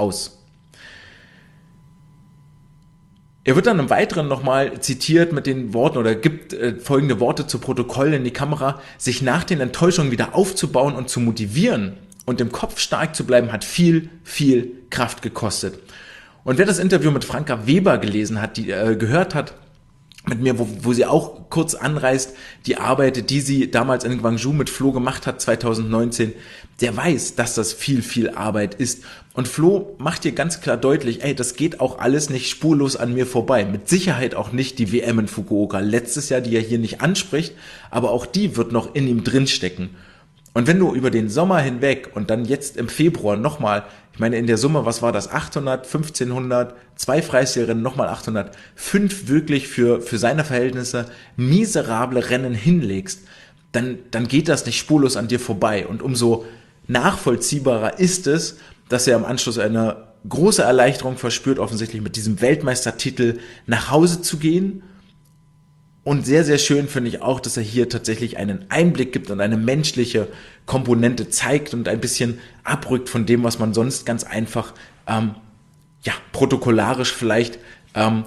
Er wird dann im Weiteren nochmal zitiert mit den Worten oder gibt äh, folgende Worte zu Protokoll in die Kamera: Sich nach den Enttäuschungen wieder aufzubauen und zu motivieren und im Kopf stark zu bleiben, hat viel, viel Kraft gekostet. Und wer das Interview mit Franka Weber gelesen hat, die äh, gehört hat, mit mir, wo, wo sie auch kurz anreißt, die Arbeit, die sie damals in Gwangju mit Flo gemacht hat, zweitausendneunzehn, der weiß, dass das viel, viel Arbeit ist. Und Flo macht dir ganz klar deutlich, ey, das geht auch alles nicht spurlos an mir vorbei. Mit Sicherheit auch nicht die W M in Fukuoka letztes Jahr, die er hier nicht anspricht, aber auch die wird noch in ihm drinstecken. Und wenn du über den Sommer hinweg und dann jetzt im Februar nochmal, ich meine in der Summe, was war das, achthundert, fünfzehnhundert, zwei Freistilrennen, nochmal achthundert, fünf wirklich für, für seine Verhältnisse miserable Rennen hinlegst, dann, dann geht das nicht spurlos an dir vorbei. Und umso nachvollziehbarer ist es, dass er im Anschluss eine große Erleichterung verspürt, offensichtlich mit diesem Weltmeistertitel nach Hause zu gehen. Und sehr, sehr schön finde ich auch, dass er hier tatsächlich einen Einblick gibt und eine menschliche Komponente zeigt und ein bisschen abrückt von dem, was man sonst ganz einfach ähm, ja, protokollarisch vielleicht ähm,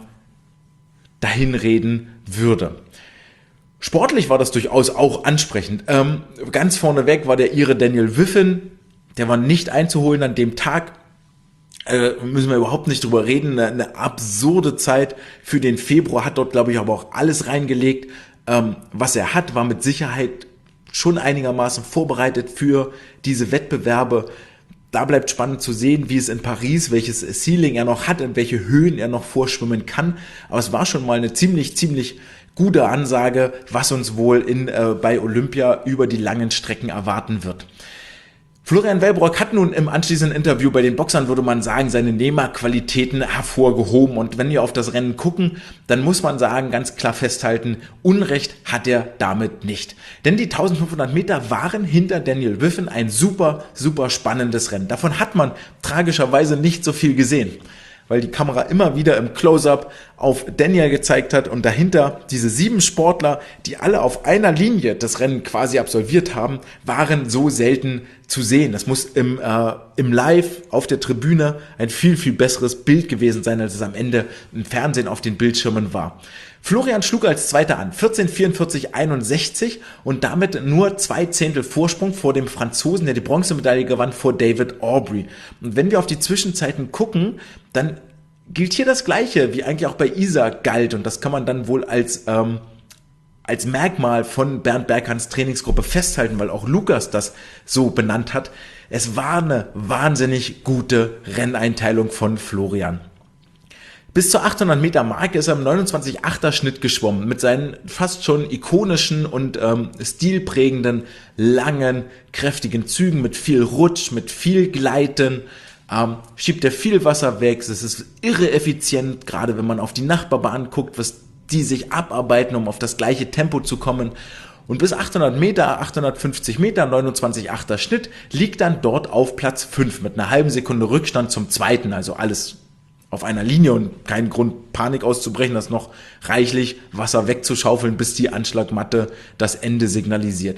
dahinreden würde. Sportlich war das durchaus auch ansprechend. Ähm, ganz vorneweg war der Ire Daniel Wiffen, der war nicht einzuholen an dem Tag. Äh, müssen wir überhaupt nicht drüber reden. Eine, eine absurde Zeit für den Februar, hat dort, glaube ich, aber auch alles reingelegt. Ähm, was er hat, war mit Sicherheit schon einigermaßen vorbereitet für diese Wettbewerbe. Da bleibt spannend zu sehen, wie es in Paris, welches Ceiling er noch hat, in welche Höhen er noch vorschwimmen kann. Aber es war schon mal eine ziemlich, ziemlich gute Ansage, was uns wohl in, äh, bei Olympia über die langen Strecken erwarten wird. Florian Wellbrock hat nun im anschließenden Interview bei den Boxern, würde man sagen, seine Nehmerqualitäten hervorgehoben. Und wenn wir auf das Rennen gucken, dann muss man sagen, ganz klar festhalten, Unrecht hat er damit nicht. Denn die eintausendfünfhundert Meter waren hinter Daniel Wiffen ein super, super spannendes Rennen. Davon hat man tragischerweise nicht so viel gesehen, weil die Kamera immer wieder im Close-Up auf Daniel gezeigt hat und dahinter diese sieben Sportler, die alle auf einer Linie das Rennen quasi absolviert haben, waren so selten zu sehen. Das muss im, äh, im Live auf der Tribüne ein viel, viel besseres Bild gewesen sein, als es am Ende im Fernsehen auf den Bildschirmen war. Florian schlug als Zweiter an, vierzehn vierundvierzig einundsechzig und damit nur zwei Zehntel Vorsprung vor dem Franzosen, der die Bronzemedaille gewann, vor David Aubrey. Und wenn wir auf die Zwischenzeiten gucken, dann gilt hier das Gleiche, wie eigentlich auch bei Isa galt. Und das kann man dann wohl als, ähm, als Merkmal von Bernd Berghans Trainingsgruppe festhalten, weil auch Lukas das so benannt hat. Es war eine wahnsinnig gute Renneinteilung von Florian. Bis zur achthundert Meter Marke ist er im neunundzwanzig Komma achter Schnitt geschwommen, mit seinen fast schon ikonischen und ähm, stilprägenden, langen, kräftigen Zügen, mit viel Rutsch, mit viel Gleiten, ähm, schiebt er viel Wasser weg. Es ist irre effizient, gerade wenn man auf die Nachbarbahn guckt, was die sich abarbeiten, um auf das gleiche Tempo zu kommen. Und bis achthundert Meter, achthundertfünfzig Meter, neunundzwanzig Komma achter Schnitt, liegt dann dort auf Platz fünf mit einer halben Sekunde Rückstand zum zweiten, also alles auf einer Linie und kein Grund, Panik auszubrechen, das noch reichlich Wasser wegzuschaufeln, bis die Anschlagmatte das Ende signalisiert.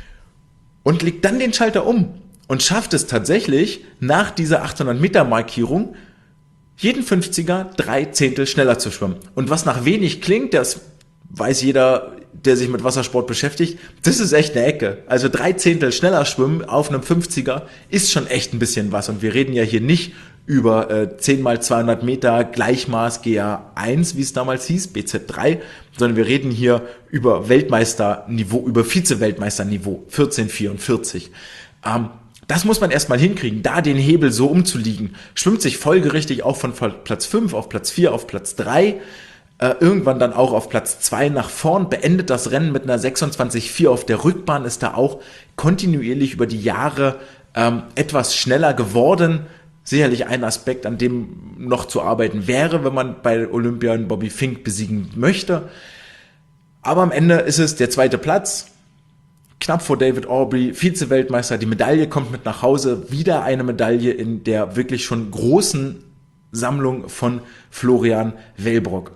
Und legt dann den Schalter um und schafft es tatsächlich, nach dieser achthundert Meter Markierung jeden fünfziger drei Zehntel schneller zu schwimmen. Und was nach wenig klingt, das weiß jeder, der sich mit Wassersport beschäftigt, das ist echt eine Ecke. Also drei Zehntel schneller schwimmen auf einem fünfziger ist schon echt ein bisschen was. Und wir reden ja hier nicht über äh, zehn mal zweihundert Meter Gleichmaß G A eins, wie es damals hieß, B Z drei, sondern wir reden hier über Weltmeisterniveau, über Vize-Weltmeisterniveau, vierzehn vierundvierzig. Ähm, das muss man erstmal hinkriegen, da den Hebel so umzuliegen. Schwimmt sich folgerichtig auch von Platz fünf auf Platz vier auf Platz drei, äh, irgendwann dann auch auf Platz zwei nach vorn, beendet das Rennen mit einer sechsundzwanzig Komma vier auf der Rückbahn, ist da auch kontinuierlich über die Jahre ähm, etwas schneller geworden. Sicherlich ein Aspekt, an dem noch zu arbeiten wäre, wenn man bei Olympia einen Bobby Fink besiegen möchte. Aber am Ende ist es der zweite Platz, knapp vor David Aubrey, Vize-Weltmeister. Die Medaille kommt mit nach Hause, wieder eine Medaille in der wirklich schon großen Sammlung von Florian Wellbrock.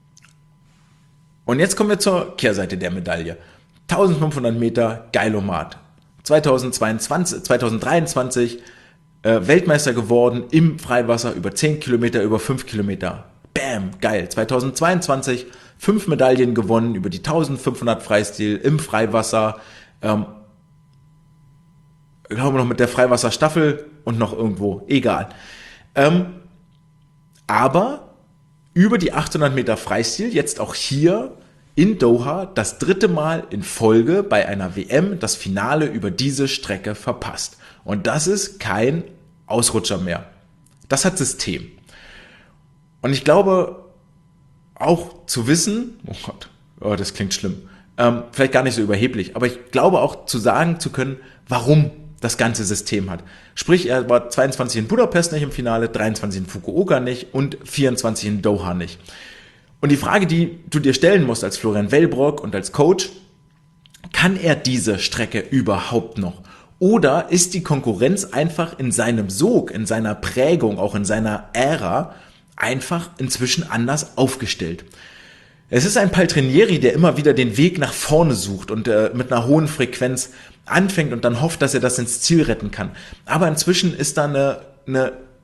Und jetzt kommen wir zur Kehrseite der Medaille. eintausendfünfhundert Meter Geilomat. zweitausendzweiundzwanzig, zweitausenddreiundzwanzig äh, Weltmeister geworden im Freiwasser über zehn Kilometer, über fünf Kilometer. Bam, geil. zweitausendzweiundzwanzig fünf Medaillen gewonnen über die eintausendfünfhundert Freistil im Freiwasser. Ähm, ich glaube noch mit der Freiwasserstaffel und noch irgendwo. Egal. Ähm, aber über die achthundert Meter Freistil, jetzt auch hier in Doha, das dritte Mal in Folge bei einer W M das Finale über diese Strecke verpasst. Und das ist kein Ausrutscher mehr. Das hat System. Und ich glaube auch zu wissen, oh Gott, oh, das klingt schlimm, ähm, vielleicht gar nicht so überheblich, aber ich glaube auch zu sagen zu können, warum das ganze System hat. Sprich, er war zweiundzwanzig in Budapest nicht im Finale, dreiundzwanzig in Fukuoka nicht und vierundzwanzig in Doha nicht. Und die Frage, die du dir stellen musst als Florian Wellbrock und als Coach, kann er diese Strecke überhaupt noch? Oder ist die Konkurrenz einfach in seinem Sog, in seiner Prägung, auch in seiner Ära einfach inzwischen anders aufgestellt? Es ist ein Paltrinieri, der immer wieder den Weg nach vorne sucht und äh, mit einer hohen Frequenz anfängt und dann hofft, dass er das ins Ziel retten kann. Aber inzwischen ist da eine, eine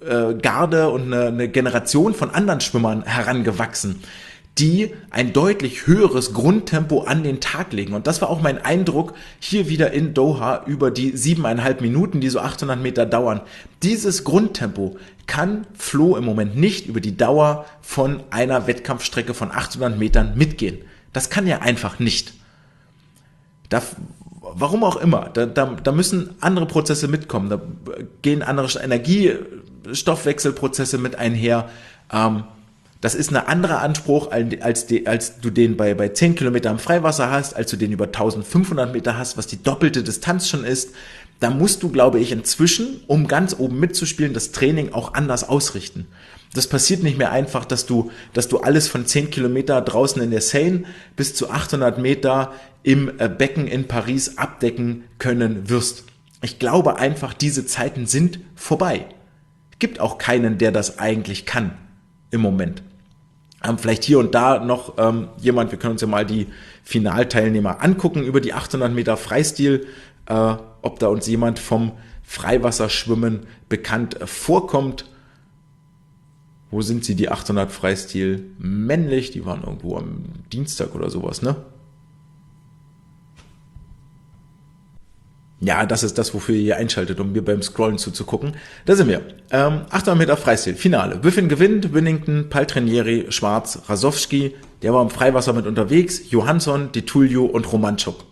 äh, Garde und eine, eine Generation von anderen Schwimmern herangewachsen, die ein deutlich höheres Grundtempo an den Tag legen. Und das war auch mein Eindruck hier wieder in Doha über die siebeneinhalb Minuten, die so achthundert Meter dauern. Dieses Grundtempo kann Flo im Moment nicht über die Dauer von einer Wettkampfstrecke von achthundert Metern mitgehen. Das kann er einfach nicht. Da, warum auch immer, da, da, da müssen andere Prozesse mitkommen, da gehen andere Energiestoffwechselprozesse mit einher. Ähm, das ist ein anderer Anspruch, als, die, als du den bei, bei zehn Kilometer im Freiwasser hast, als du den über eintausendfünfhundert Meter hast, was die doppelte Distanz schon ist. Da musst du, glaube ich, inzwischen, um ganz oben mitzuspielen, das Training auch anders ausrichten. Das passiert nicht mehr einfach, dass du, dass du alles von zehn Kilometer draußen in der Seine bis zu achthundert Meter im Becken in Paris abdecken können wirst. Ich glaube einfach, diese Zeiten sind vorbei. Gibt auch keinen, der das eigentlich kann im Moment. Ähm, vielleicht hier und da noch ähm, jemand, wir können uns ja mal die Finalteilnehmer angucken über die achthundert Meter Freistil, äh, ob da uns jemand vom Freiwasserschwimmen bekannt äh, vorkommt. Wo sind sie, die achthundert Freistil? Männlich, die waren irgendwo am Dienstag oder sowas, ne? Ja, das ist das, wofür ihr hier einschaltet, um mir beim Scrollen zuzugucken. Da sind wir. Ähm, achthundert Meter Freistil, Finale. Wiffin gewinnt, Winnington, Paltrinieri, Schwarz, Rasowski, der war im Freiwasser mit unterwegs, Johansson, Di Tullio und Romanchuk.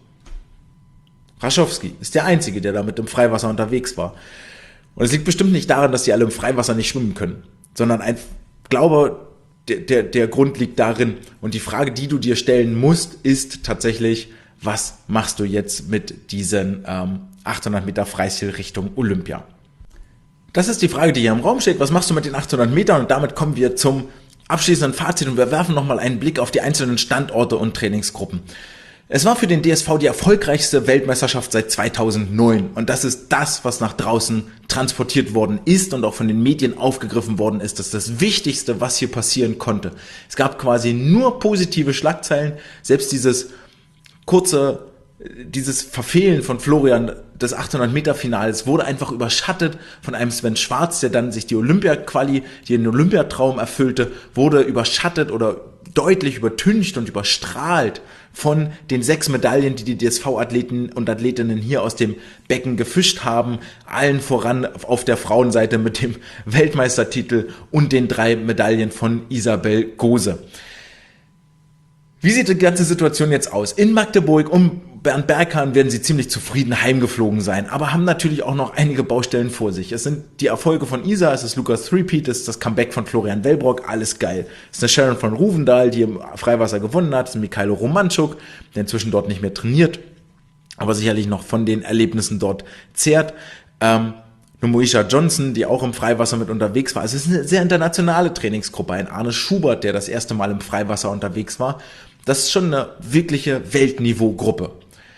Rasowski ist der Einzige, der da mit im Freiwasser unterwegs war. Und es liegt bestimmt nicht daran, dass die alle im Freiwasser nicht schwimmen können, sondern ich glaube, der, der, der Grund liegt darin. Und die Frage, die du dir stellen musst, ist tatsächlich, was machst du jetzt mit diesen ähm, achthundert Meter Freistil Richtung Olympia? Das ist die Frage, die hier im Raum steht. Was machst du mit den achthundert Metern? Und damit kommen wir zum abschließenden Fazit und wir werfen nochmal einen Blick auf die einzelnen Standorte und Trainingsgruppen. Es war für den D S V die erfolgreichste Weltmeisterschaft seit zweitausendneun und das ist das, was nach draußen transportiert worden ist und auch von den Medien aufgegriffen worden ist. Das ist das Wichtigste, was hier passieren konnte. Es gab quasi nur positive Schlagzeilen, selbst dieses kurze, dieses Verfehlen von Florian des achthundert Meter Finals wurde einfach überschattet von einem Sven Schwarz, der dann sich die Olympia-Quali, den Olympiatraum erfüllte, wurde überschattet oder deutlich übertüncht und überstrahlt von den sechs Medaillen, die die D S V-Athleten und Athletinnen hier aus dem Becken gefischt haben, allen voran auf der Frauenseite mit dem Weltmeistertitel und den drei Medaillen von Isabel Gose. Wie sieht die ganze Situation jetzt aus? In Magdeburg um Bernd Berghahn werden sie ziemlich zufrieden heimgeflogen sein, aber haben natürlich auch noch einige Baustellen vor sich. Es sind die Erfolge von Isa, es ist Lukas Threepeat, es ist das Comeback von Florian Wellbrock, alles geil. Es ist eine Sharon von Ruvendahl, die im Freiwasser gewonnen hat, es ist Mikhailo Romanchuk, der inzwischen dort nicht mehr trainiert, aber sicherlich noch von den Erlebnissen dort zehrt. Ähm, Moisha Johnson, die auch im Freiwasser mit unterwegs war. Also es ist eine sehr internationale Trainingsgruppe. Ein Arne Schubert, der das erste Mal im Freiwasser unterwegs war. Das ist schon eine wirkliche Weltniveau-Gruppe.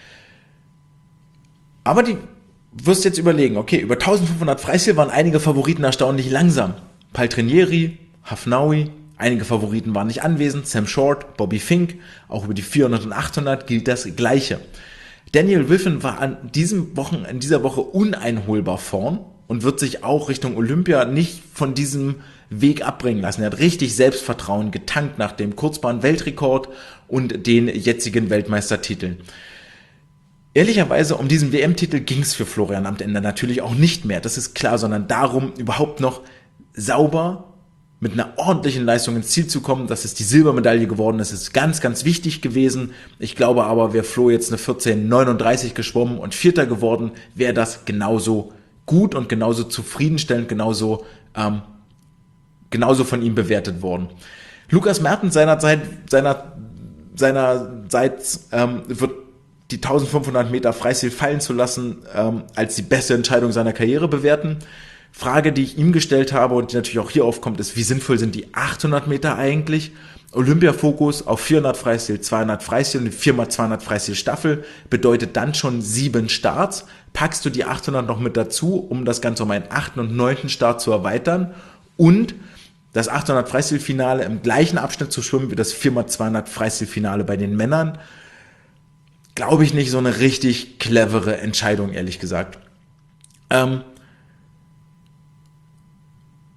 Aber die wirst jetzt überlegen, okay, über eintausendfünfhundert Freistil waren einige Favoriten erstaunlich langsam. Paltrinieri, Hafnaoui, einige Favoriten waren nicht anwesend, Sam Short, Bobby Fink, auch über die vierhundert und achthundert gilt das Gleiche. Daniel Wiffen war an diesem Wochen, in dieser Woche uneinholbar vorn und wird sich auch Richtung Olympia nicht von diesem Weg abbringen lassen. Er hat richtig Selbstvertrauen getankt nach dem Kurzbahn-Weltrekord und den jetzigen Weltmeistertiteln. Ehrlicherweise um diesen W M-Titel ging es für Florian am Ende natürlich auch nicht mehr, das ist klar, sondern darum, überhaupt noch sauber mit einer ordentlichen Leistung ins Ziel zu kommen. Dass es die Silbermedaille geworden ist, ist ganz, ganz wichtig gewesen. Ich glaube aber, wäre Flo jetzt eine vierzehn neununddreißig geschwommen und Vierter geworden, wäre das genauso gut und genauso zufriedenstellend, genauso ähm, genauso von ihm bewertet worden. Lukas Mertens seinerzeit, seiner, seinerseits ähm, wird die eintausendfünfhundert Meter Freistil fallen zu lassen, ähm, als die beste Entscheidung seiner Karriere bewerten. Frage, die ich ihm gestellt habe und die natürlich auch hier aufkommt, ist, wie sinnvoll sind die achthundert Meter eigentlich? Olympiafokus auf vierhundert Freistil, zweihundert Freistil und die vier mal zweihundert Freistil Staffel bedeutet dann schon sieben Starts. Packst du die achthundert noch mit dazu, um das Ganze um einen achten und neunten Start zu erweitern und das achthundert Freistil-Finale im gleichen Abschnitt zu schwimmen wie das vier mal zweihundert Freistil-Finale bei den Männern, glaube ich nicht so eine richtig clevere Entscheidung, ehrlich gesagt. Ähm,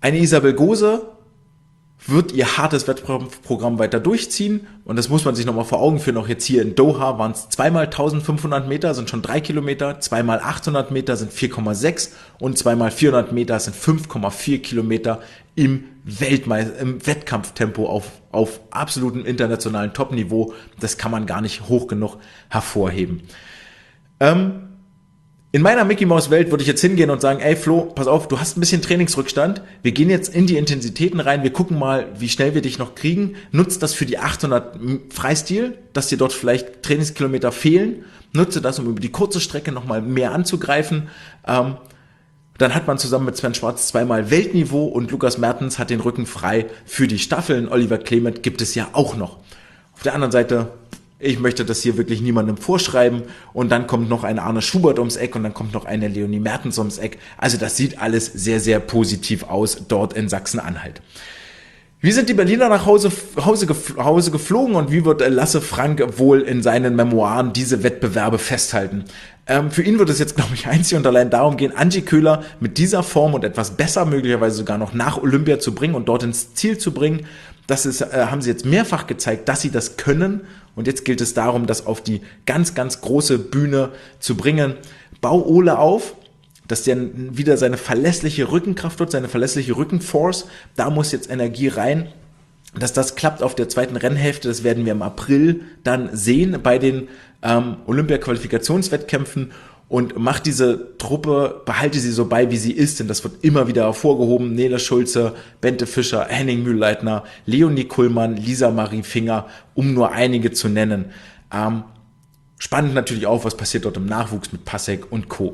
Eine Isabel Gose wird ihr hartes Wettkampfprogramm weiter durchziehen und das muss man sich nochmal vor Augen führen. Auch jetzt hier in Doha waren es zweimal eintausendfünfhundert Meter, sind schon drei Kilometer, zweimal achthundert Meter sind vier Komma sechs und zweimal vierhundert Meter sind fünf Komma vier Kilometer im Weltmeister, im Wettkampftempo auf, auf absolutem internationalen Topniveau. Das kann man gar nicht hoch genug hervorheben. Ähm, In meiner Mickey-Maus-Welt würde ich jetzt hingehen und sagen, ey Flo, pass auf, du hast ein bisschen Trainingsrückstand, wir gehen jetzt in die Intensitäten rein, wir gucken mal, wie schnell wir dich noch kriegen, nutzt das für die achthundert Freistil, dass dir dort vielleicht Trainingskilometer fehlen, nutze das, um über die kurze Strecke nochmal mehr anzugreifen, ähm, dann hat man zusammen mit Sven Schwarz zweimal Weltniveau und Lukas Mertens hat den Rücken frei für die Staffeln, Oliver Clement gibt es ja auch noch. Auf der anderen Seite, ich möchte das hier wirklich niemandem vorschreiben und dann kommt noch eine Arne Schubert ums Eck und dann kommt noch eine Leonie Mertens ums Eck. Also das sieht alles sehr, sehr positiv aus dort in Sachsen-Anhalt. Wie sind die Berliner nach Hause, Hause, Hause geflogen und wie wird Lasse Frank wohl in seinen Memoiren diese Wettbewerbe festhalten? Ähm, für ihn wird es jetzt, glaube ich, einzig und allein darum gehen, Angie Köhler mit dieser Form und etwas besser möglicherweise sogar noch nach Olympia zu bringen und dort ins Ziel zu bringen. Das ist, äh, haben sie jetzt mehrfach gezeigt, dass sie das können. Und jetzt gilt es darum, das auf die ganz, ganz große Bühne zu bringen. Bau Ole auf, dass der wieder seine verlässliche Rückenkraft wird, seine verlässliche Rückenforce. Da muss jetzt Energie rein. Dass das klappt auf der zweiten Rennhälfte, das werden wir im April dann sehen bei den ähm, Olympia-Qualifikationswettkämpfen. Und macht diese Truppe, behalte sie so bei, wie sie ist, denn das wird immer wieder hervorgehoben. Nele Schulze, Bente Fischer, Henning Mühlleitner, Leonie Kullmann, Lisa Marie Finger, um nur einige zu nennen. Ähm, spannend natürlich auch, was passiert dort im Nachwuchs mit Passek und Co.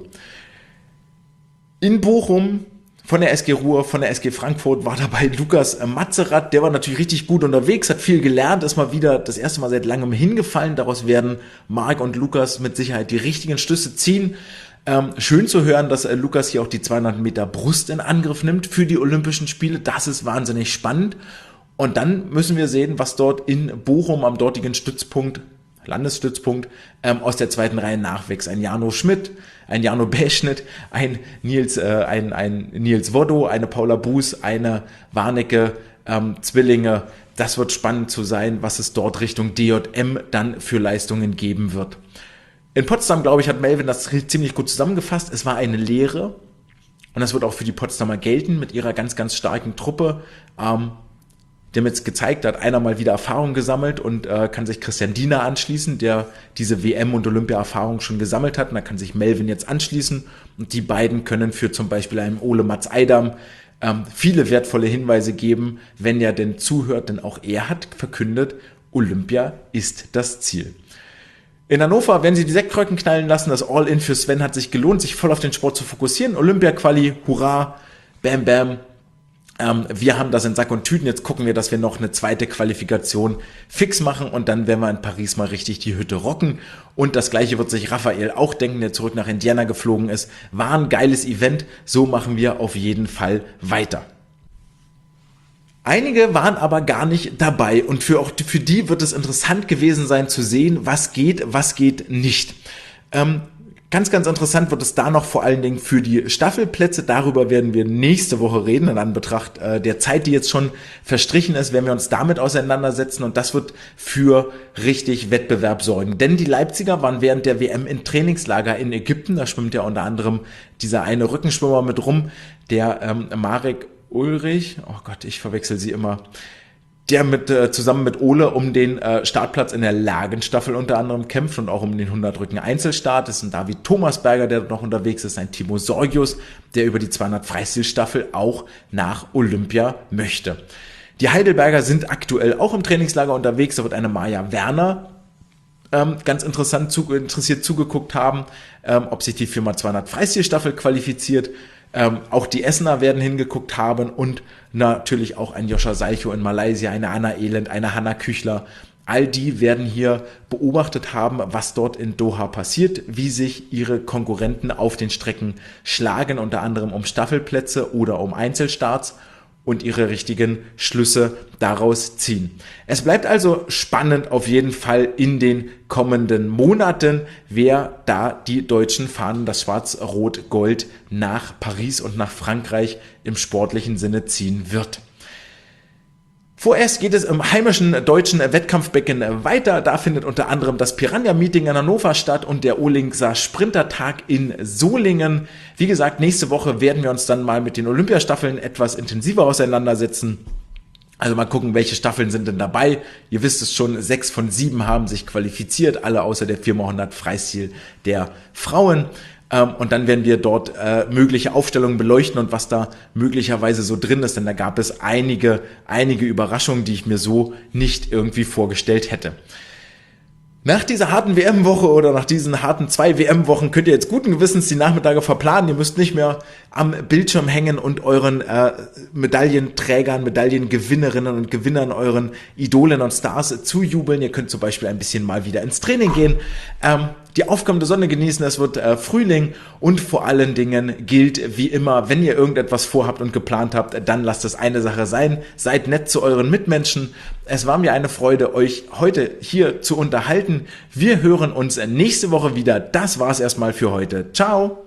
In Bochum von der S G Ruhr, von der S G Frankfurt war dabei Lukas Matzerath, der war natürlich richtig gut unterwegs, hat viel gelernt, ist mal wieder das erste Mal seit langem hingefallen. Daraus werden Marc und Lukas mit Sicherheit die richtigen Schlüsse ziehen. Ähm, schön zu hören, dass äh, Lukas hier auch die zweihundert Meter Brust in Angriff nimmt für die Olympischen Spiele. Das ist wahnsinnig spannend. Und dann müssen wir sehen, was dort in Bochum am dortigen Stützpunkt, Landesstützpunkt, ähm, aus der zweiten Reihe nachwächst. Ein Jano Schmidt, ein Jano Beschnitt, ein Nils, äh, ein, ein Nils Woddo, eine Paula Buß, eine Warnecke, ähm, Zwillinge. Das wird spannend zu sein, was es dort Richtung D J M dann für Leistungen geben wird. In Potsdam, glaube ich, hat Melvin das ziemlich gut zusammengefasst. Es war eine Lehre und das wird auch für die Potsdamer gelten mit ihrer ganz, ganz starken Truppe. Ähm, Die haben jetzt gezeigt, da hat einer mal wieder Erfahrung gesammelt und äh, kann sich Christian Diener anschließen, der diese W M- und Olympia-Erfahrung schon gesammelt hat. Und da kann sich Melvin jetzt anschließen. Und die beiden können für zum Beispiel einen Ole Mats Eidam ähm, viele wertvolle Hinweise geben, wenn er denn zuhört. Denn auch er hat verkündet, Olympia ist das Ziel. In Hannover werden sie die Sektkröten knallen lassen. Das All-In für Sven hat sich gelohnt, sich voll auf den Sport zu fokussieren. Olympia-Quali, hurra, bam, bam. Ähm, wir haben das in Sack und Tüten. Jetzt gucken wir, dass wir noch eine zweite Qualifikation fix machen und dann werden wir in Paris mal richtig die Hütte rocken. Und das Gleiche wird sich Raphael auch denken, der zurück nach Indiana geflogen ist. War ein geiles Event. So machen wir auf jeden Fall weiter. Einige waren aber gar nicht dabei und für, auch für die wird es interessant gewesen sein zu sehen, was geht, was geht nicht. Ähm, Ganz, ganz interessant wird es da noch vor allen Dingen für die Staffelplätze. Darüber werden wir nächste Woche reden. In Anbetracht äh, der Zeit, die jetzt schon verstrichen ist, werden wir uns damit auseinandersetzen. Und das wird für richtig Wettbewerb sorgen. Denn die Leipziger waren während der W M in Trainingslager in Ägypten. Da schwimmt ja unter anderem dieser eine Rückenschwimmer mit rum, der ähm, Marek Ulrich. Oh Gott, ich verwechsel sie immer. Der mit äh, zusammen mit Ole um den äh, Startplatz in der Lagenstaffel unter anderem kämpft und auch um den hundert Rücken Einzelstart. Das ist ein David Thomasberger, der dort noch unterwegs ist, ein Timo Sorgius, der über die zweihundert Freistilstaffel auch nach Olympia möchte. Die Heidelberger sind aktuell auch im Trainingslager unterwegs. Da wird eine Maja Werner ähm, ganz interessant zu, interessiert zugeguckt haben, ähm, ob sich die Firma zweihundert Freistilstaffel qualifiziert. Ähm, auch die Essener werden hingeguckt haben und natürlich auch ein Joscha Salcho in Malaysia, eine Anna Elend, eine Hanna Küchler. All die werden hier beobachtet haben, was dort in Doha passiert, wie sich ihre Konkurrenten auf den Strecken schlagen, unter anderem um Staffelplätze oder um Einzelstarts. und ihre richtigen Schlüsse daraus ziehen. Es bleibt also spannend auf jeden Fall in den kommenden Monaten, wer da die deutschen Fahnen, das Schwarz-Rot-Gold, nach Paris und nach Frankreich im sportlichen Sinne ziehen wird. Vorerst geht es im heimischen deutschen Wettkampfbecken weiter. Da findet unter anderem das Piranha-Meeting in Hannover statt und der Olinkser Sprintertag in Solingen. Wie gesagt, nächste Woche werden wir uns dann mal mit den Olympiastaffeln etwas intensiver auseinandersetzen. Also mal gucken, welche Staffeln sind denn dabei. Ihr wisst es schon, sechs von sieben haben sich qualifiziert, alle außer der vier mal hundert Freistil der Frauen. Ähm, und dann werden wir dort äh, mögliche Aufstellungen beleuchten und was da möglicherweise so drin ist, denn da gab es einige, einige Überraschungen, die ich mir so nicht irgendwie vorgestellt hätte. Nach dieser harten W M-Woche oder nach diesen harten zwei W M-Wochen könnt ihr jetzt guten Gewissens die Nachmittage verplanen. Ihr müsst nicht mehr am Bildschirm hängen und euren äh, Medaillenträgern, Medaillengewinnerinnen und Gewinnern, euren Idolen und Stars zujubeln. Ihr könnt zum Beispiel ein bisschen mal wieder ins Training gehen, ähm, die aufkommende Sonne genießen. Es wird äh, Frühling und vor allen Dingen gilt wie immer, wenn ihr irgendetwas vorhabt und geplant habt, dann lasst es eine Sache sein. Seid nett zu euren Mitmenschen. Es war mir eine Freude, euch heute hier zu unterhalten. Wir hören uns nächste Woche wieder. Das war's erstmal für heute. Ciao!